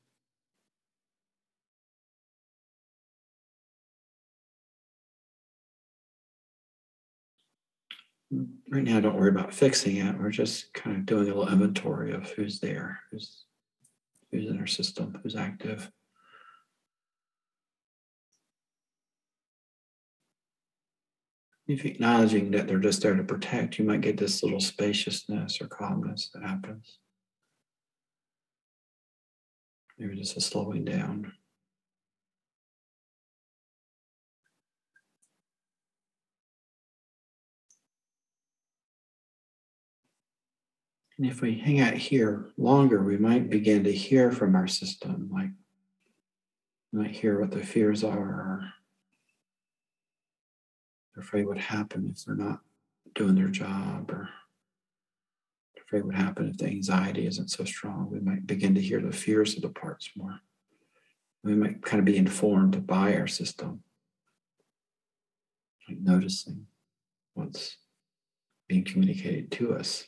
Right now, don't worry about fixing it. We're just kind of doing a little inventory of who's there, who's in our system, who's active. If you're acknowledging that they're just there to protect, you might get this little spaciousness or calmness that happens. Maybe just a slowing down. And if we hang out here longer, we might begin to hear from our system, like we might hear what their fears are, or they're afraid what happen if they're not doing their job, or they're afraid what happen if the anxiety isn't so strong. We might begin to hear the fears of the parts more. We might kind of be informed by our system, like noticing what's being communicated to us.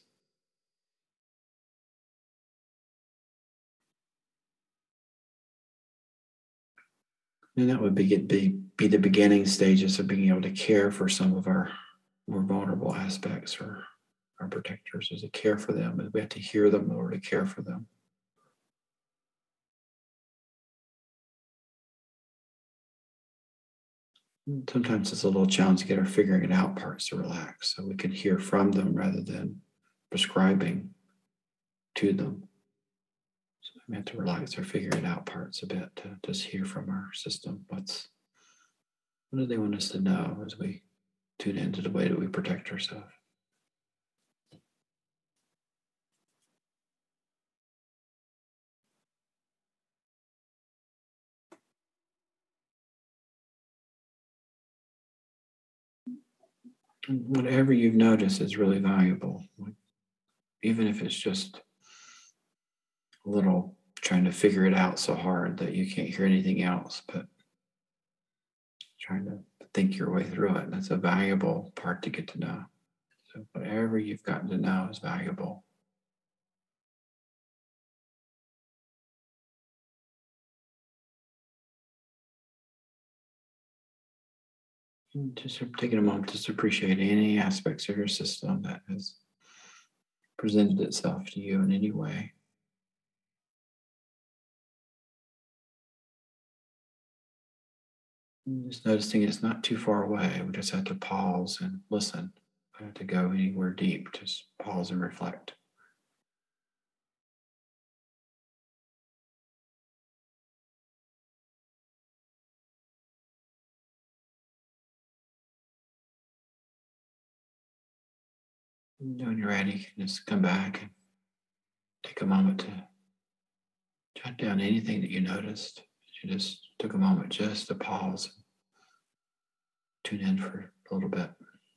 And that would be the beginning stages of being able to care for some of our more vulnerable aspects, or our protectors, is to care for them. We have to hear them in order to care for them. Sometimes it's a little challenge to get our figuring it out parts to relax, so we can hear from them rather than prescribing to them. So we have to relax our figuring it out parts a bit to just hear from our system. What do they want us to know as we tune into the way that we protect ourselves? And whatever you've noticed is really valuable, even if it's just a little trying to figure it out so hard that you can't hear anything else, but trying to think your way through it. That's a valuable part to get to know. So whatever you've gotten to know is valuable. And just taking a moment to appreciate any aspects of your system that has presented itself to you in any way. And just noticing it's not too far away. We just have to pause and listen. We don't have to go anywhere deep. Just pause and reflect. And when you're ready, you can just come back and take a moment to jot down anything that you noticed. You just took a moment just to pause and tune in for a little bit.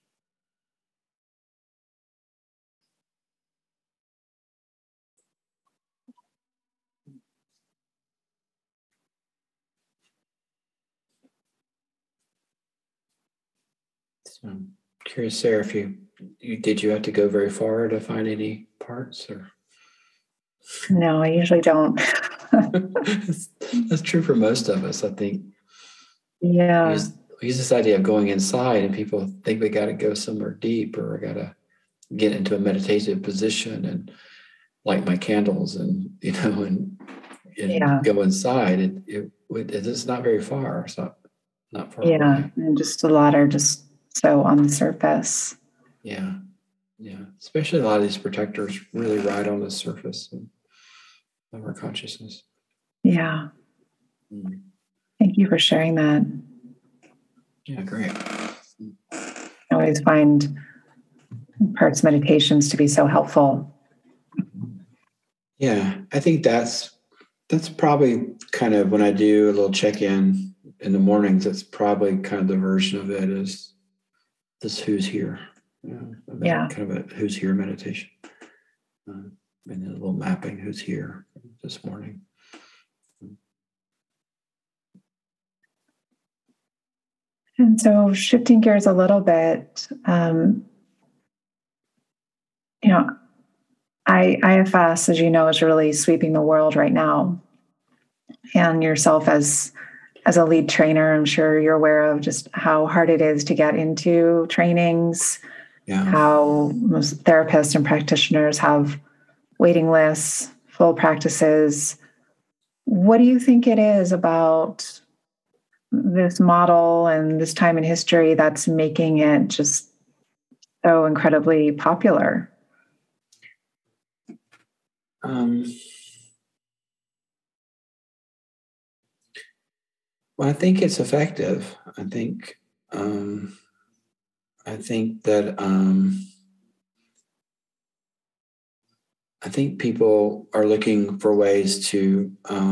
So I'm curious, Sarah, if you did you have to go very far to find any parts, or? No, I usually don't. That's true for most of us, I think. Yeah. We use this idea of going inside, and people think we got to go somewhere deep, or I got to get into a meditative position and light my candles, and and go inside, it's not very far. It's not far Yeah. away. And just a lot are just so on the surface. Yeah. Yeah. Especially a lot of these protectors really ride on the surface of our consciousness. Yeah. Thank you for sharing that. Yeah, great. I always find parts meditations to be so helpful. Yeah, I think that's probably kind of when I do a little check-in in the mornings, that's probably kind of the version of it is this who's here. Kind of a who's here meditation. And a little mapping who's here this morning. And so shifting gears a little bit, IFS, as you know, is really sweeping the world right now. And yourself as a lead trainer, I'm sure you're aware of just how hard it is to get into trainings, how most therapists and practitioners have waiting lists, full practices. What do you think it is about this model and this time in history that's making it just so incredibly popular? Well, I think it's effective. I think that I think people are looking for ways to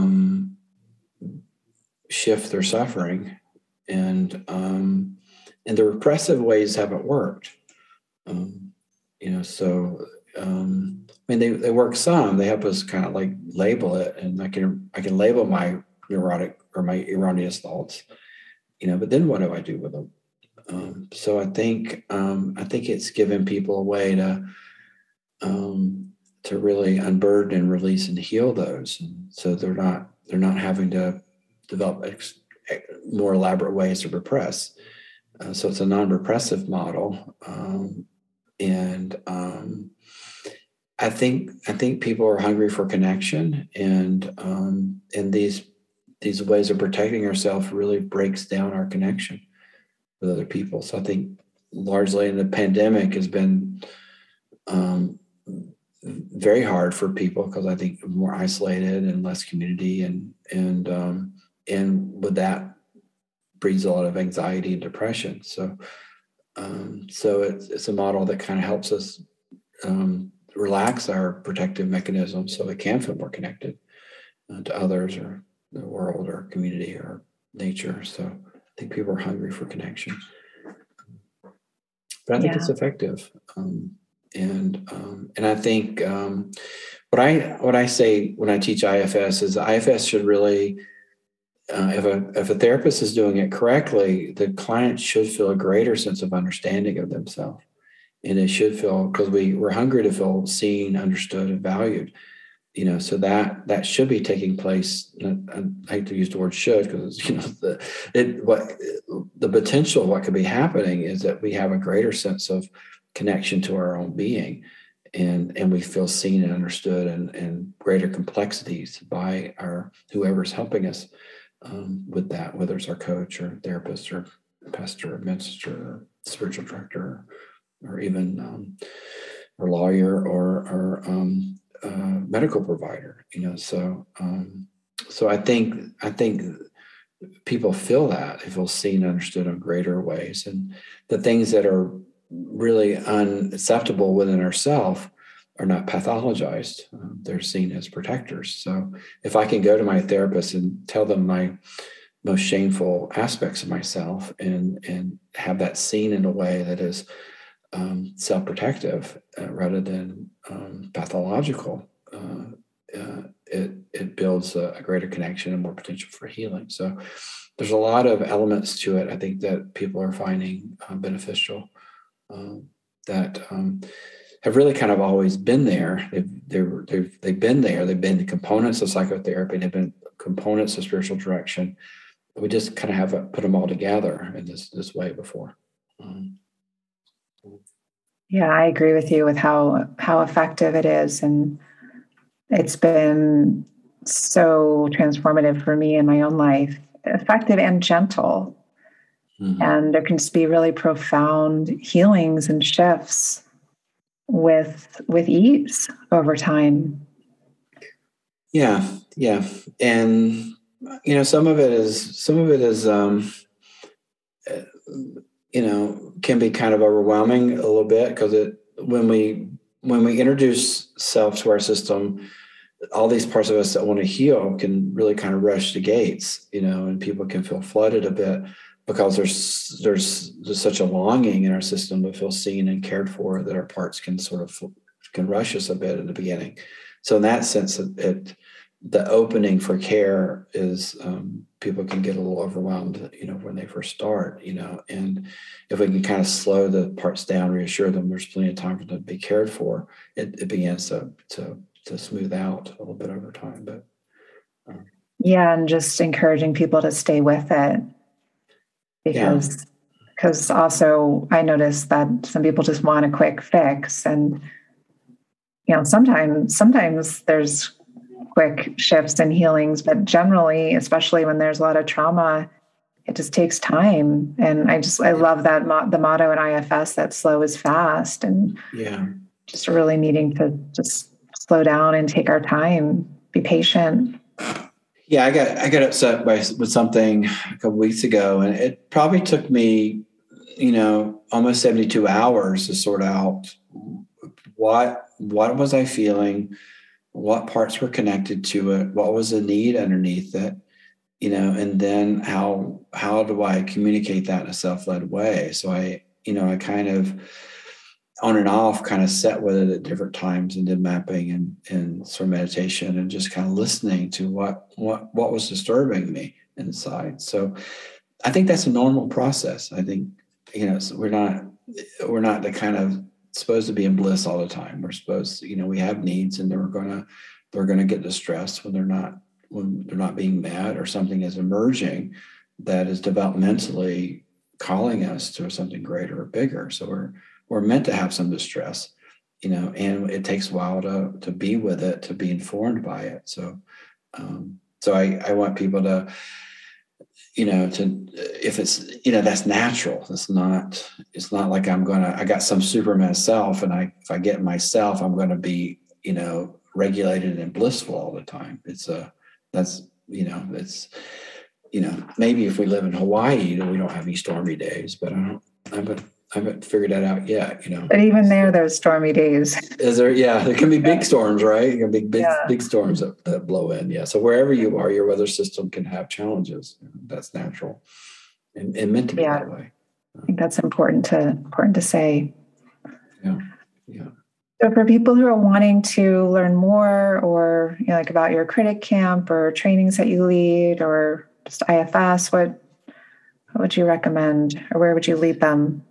shift their suffering, and the repressive ways haven't worked. They work some. They help us kind of like label it, and I can label my neurotic or my erroneous thoughts, but then what do I do with them? So I think it's given people a way to really unburden and release and heal those, and so they're not having to develop more elaborate ways to repress. So it's a non-repressive model, and I think people are hungry for connection, and these ways of protecting ourselves really breaks down our connection with other people. So I think largely in the pandemic has been very hard for people because I think more isolated and less community, and with that breeds a lot of anxiety and depression. So it's a model that kind of helps us relax our protective mechanism so we can feel more connected to others or the world or community or nature. So I think people are hungry for connection, but I think it's effective. And I think what I say when I teach IFS is IFS should really, if a therapist is doing it correctly, the client should feel a greater sense of understanding of themselves. And it should feel, because we're hungry to feel seen, understood, and valued. So that should be taking place. I hate to use the word should, because the potential of what could be happening is that we have a greater sense of connection to our own being, and we feel seen and understood, and greater complexities by our whoever's helping us with that, whether it's our coach or therapist or pastor or minister or spiritual director or even or lawyer or medical provider. So I think people feel that they feel seen, understood in greater ways, and the things that are really unacceptable within ourselves are not pathologized. They're seen as protectors. So if I can go to my therapist and tell them my most shameful aspects of myself and have that seen in a way that is self-protective rather than pathological, it builds a greater connection and more potential for healing. So there's a lot of elements to it, I think, that people are finding beneficial, that have really kind of always been there. They've been there. They've been components of psychotherapy. They've been components of spiritual direction. We just kind of have put them all together in this way before. Yeah, I agree with you with how effective it is, and it's been so transformative for me in my own life, effective and gentle. Mm-hmm. And there can just be really profound healings and shifts with ease over time. Yeah. And some of it is can be kind of overwhelming a little bit, because when we introduce self to our system, all these parts of us that want to heal can really kind of rush the gates, and people can feel flooded a bit, because there's such a longing in our system to feel seen and cared for, that our parts can rush us a bit in the beginning. So in that sense, the opening for care is, people can get a little overwhelmed, when they first start, and if we can kind of slow the parts down, reassure them there's plenty of time for them to be cared for, it begins to smooth out a little bit over time. But and just encouraging people to stay with it, because also I noticed that some people just want a quick fix, and sometimes there's quick shifts and healings, but generally, especially when there's a lot of trauma, it just takes time. And I love that the motto in IFS, that slow is fast, and just really needing to just slow down and take our time, be patient. Yeah, I got upset with something a couple weeks ago, and it probably took me, almost 72 hours to sort out what was I feeling, what parts were connected to it, what was the need underneath it, and then how do I communicate that in a self-led way? So I kind of on and off kind of sat with it at different times and did mapping and sort of meditation, and just kind of listening to what was disturbing me inside. So I think that's a normal process. I think, so we're not the kind of supposed to be in bliss all the time. We're supposed to, we have needs, and they're gonna get distressed when they're not being met, or something is emerging that is developmentally calling us to something greater or bigger. So we're meant to have some distress, and it takes a while to be with it, to be informed by it. So I want people to, if it's, that's natural. It's not like I got some Superman self, and if I get myself, I'm going to be, regulated and blissful all the time. Maybe if we live in Hawaii, we don't have any stormy days, but I haven't figured that out yet, But even there's stormy days. Is there? Yeah, there can be big storms, right? There can be big storms that blow in. Yeah. So wherever you are, your weather system can have challenges. That's natural and meant to be that way. I think that's important to say. Yeah. So for people who are wanting to learn more, or like about your critic camp or trainings that you lead, or just IFS, what would you recommend, or where would you lead them?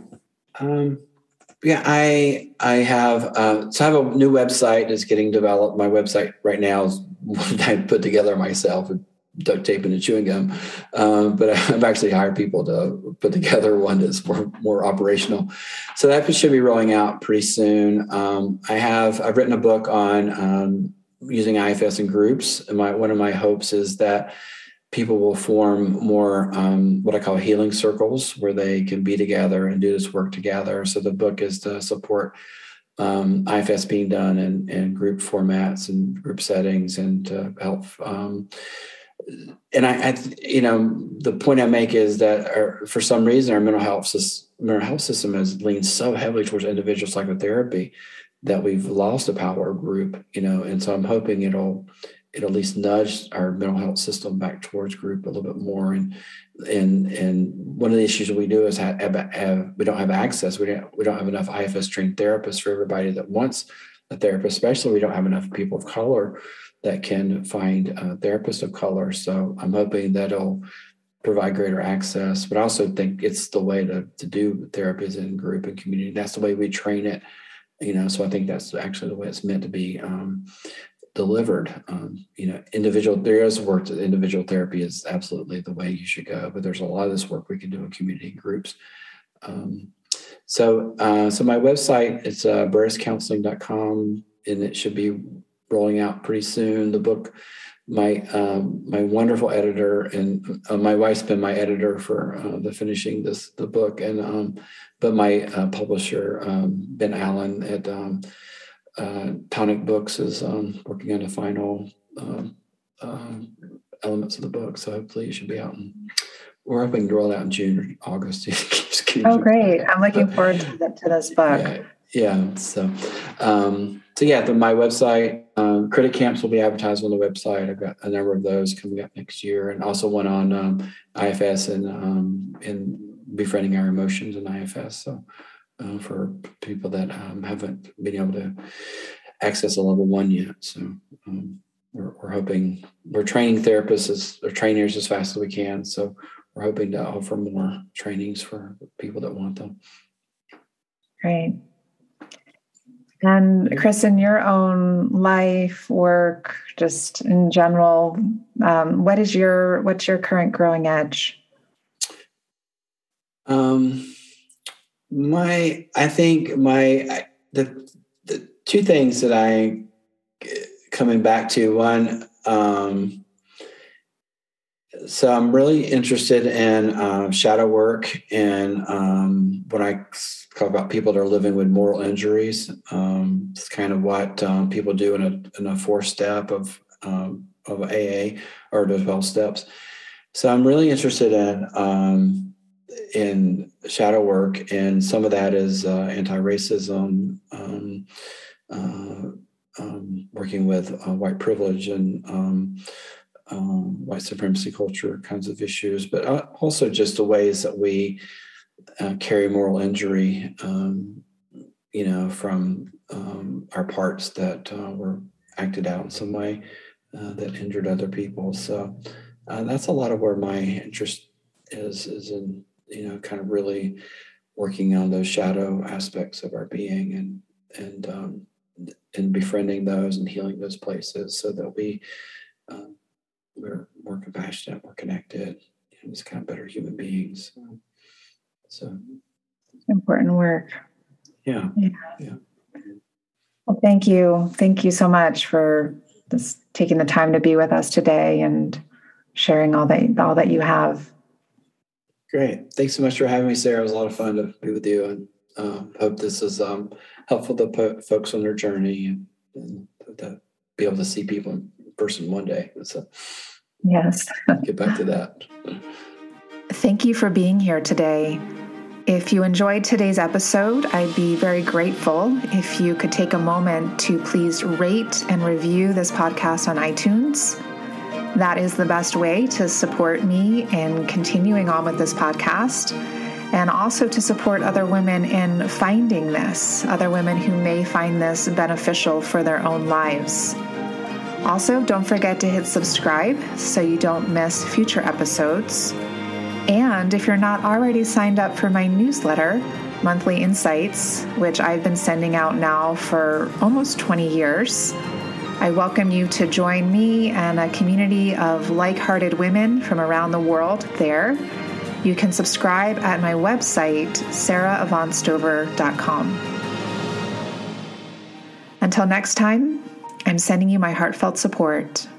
I have I have a new website that's getting developed. My website right now is one I put together myself with duct tape and chewing gum, but I've actually hired people to put together one that's more operational. So that should be rolling out pretty soon. I've written a book on using IFS in groups, and one of my hopes is that people will form more what I call healing circles, where they can be together and do this work together. So the book is to support IFS being done in group formats and group settings, and to help. And the point I make is that for some reason our mental health system has leaned so heavily towards individual psychotherapy that we've lost the power of group. And so I'm hoping it'll at least nudge our mental health system back towards group a little bit more. And one of the issues we do is we don't have access. We don't have enough IFS trained therapists for everybody that wants a therapist. Especially we don't have enough people of color that can find therapists of color. So I'm hoping that'll provide greater access. But I also think it's the way to do therapies in group and community. That's the way we train it. So I think that's actually the way it's meant to be delivered. There is work that individual therapy is absolutely the way you should go, but there's a lot of this work we can do in community groups. So my website, it's burriscounseling.com, and it should be rolling out pretty soon. The book, my wonderful editor and my wife's been my editor for the finishing the book, and but my publisher Ben Allen at Tonic Books is working on the final elements of the book. So hopefully it should be out. We're hoping to roll it out in June or August. Oh, great! I'm looking forward to this book. Yeah. So my website, critic camps will be advertised on the website. I've got a number of those coming up next year, and also one on IFS and befriending our emotions in IFS. So for people that haven't been able to access a level 1 yet. So we're hoping, we're training therapists or trainers as fast as we can. So we're hoping to offer more trainings for people that want them. Great. And Chris, in your own life, work, just in general, what's your current growing edge? The two things that I coming back to, one, so I'm really interested in shadow work, and when I talk about people that are living with moral injuries, it's kind of what people do in a 4-step of AA or the 12 steps. So I'm really interested in shadow work, and some of that is anti-racism, working with white privilege and white supremacy culture kinds of issues, but also just the ways that we carry moral injury, from our parts that were acted out in some way that injured other people. So that's a lot of where my interest is in, kind of really working on those shadow aspects of our being and befriending those and healing those places so that we're more compassionate, more connected, and just kind of better human beings. So important work. Yeah. Well, thank you. Thank you so much for taking the time to be with us today and sharing all that you have. Great. Thanks so much for having me, Sarah. It was a lot of fun to be with you, and hope this is helpful to folks on their journey and to be able to see people in person one day. So yes. Get back to that. Thank you for being here today. If you enjoyed today's episode, I'd be very grateful if you could take a moment to please rate and review this podcast on iTunes. That is the best way to support me in continuing on with this podcast, and also to support other women in finding this, other women who may find this beneficial for their own lives. Also, don't forget to hit subscribe so you don't miss future episodes. And if you're not already signed up for my newsletter, Monthly Insights, which I've been sending out now for almost 20 years, I welcome you to join me and a community of like-hearted women from around the world there. You can subscribe at my website, sarahavaughnstover.com. Until next time, I'm sending you my heartfelt support.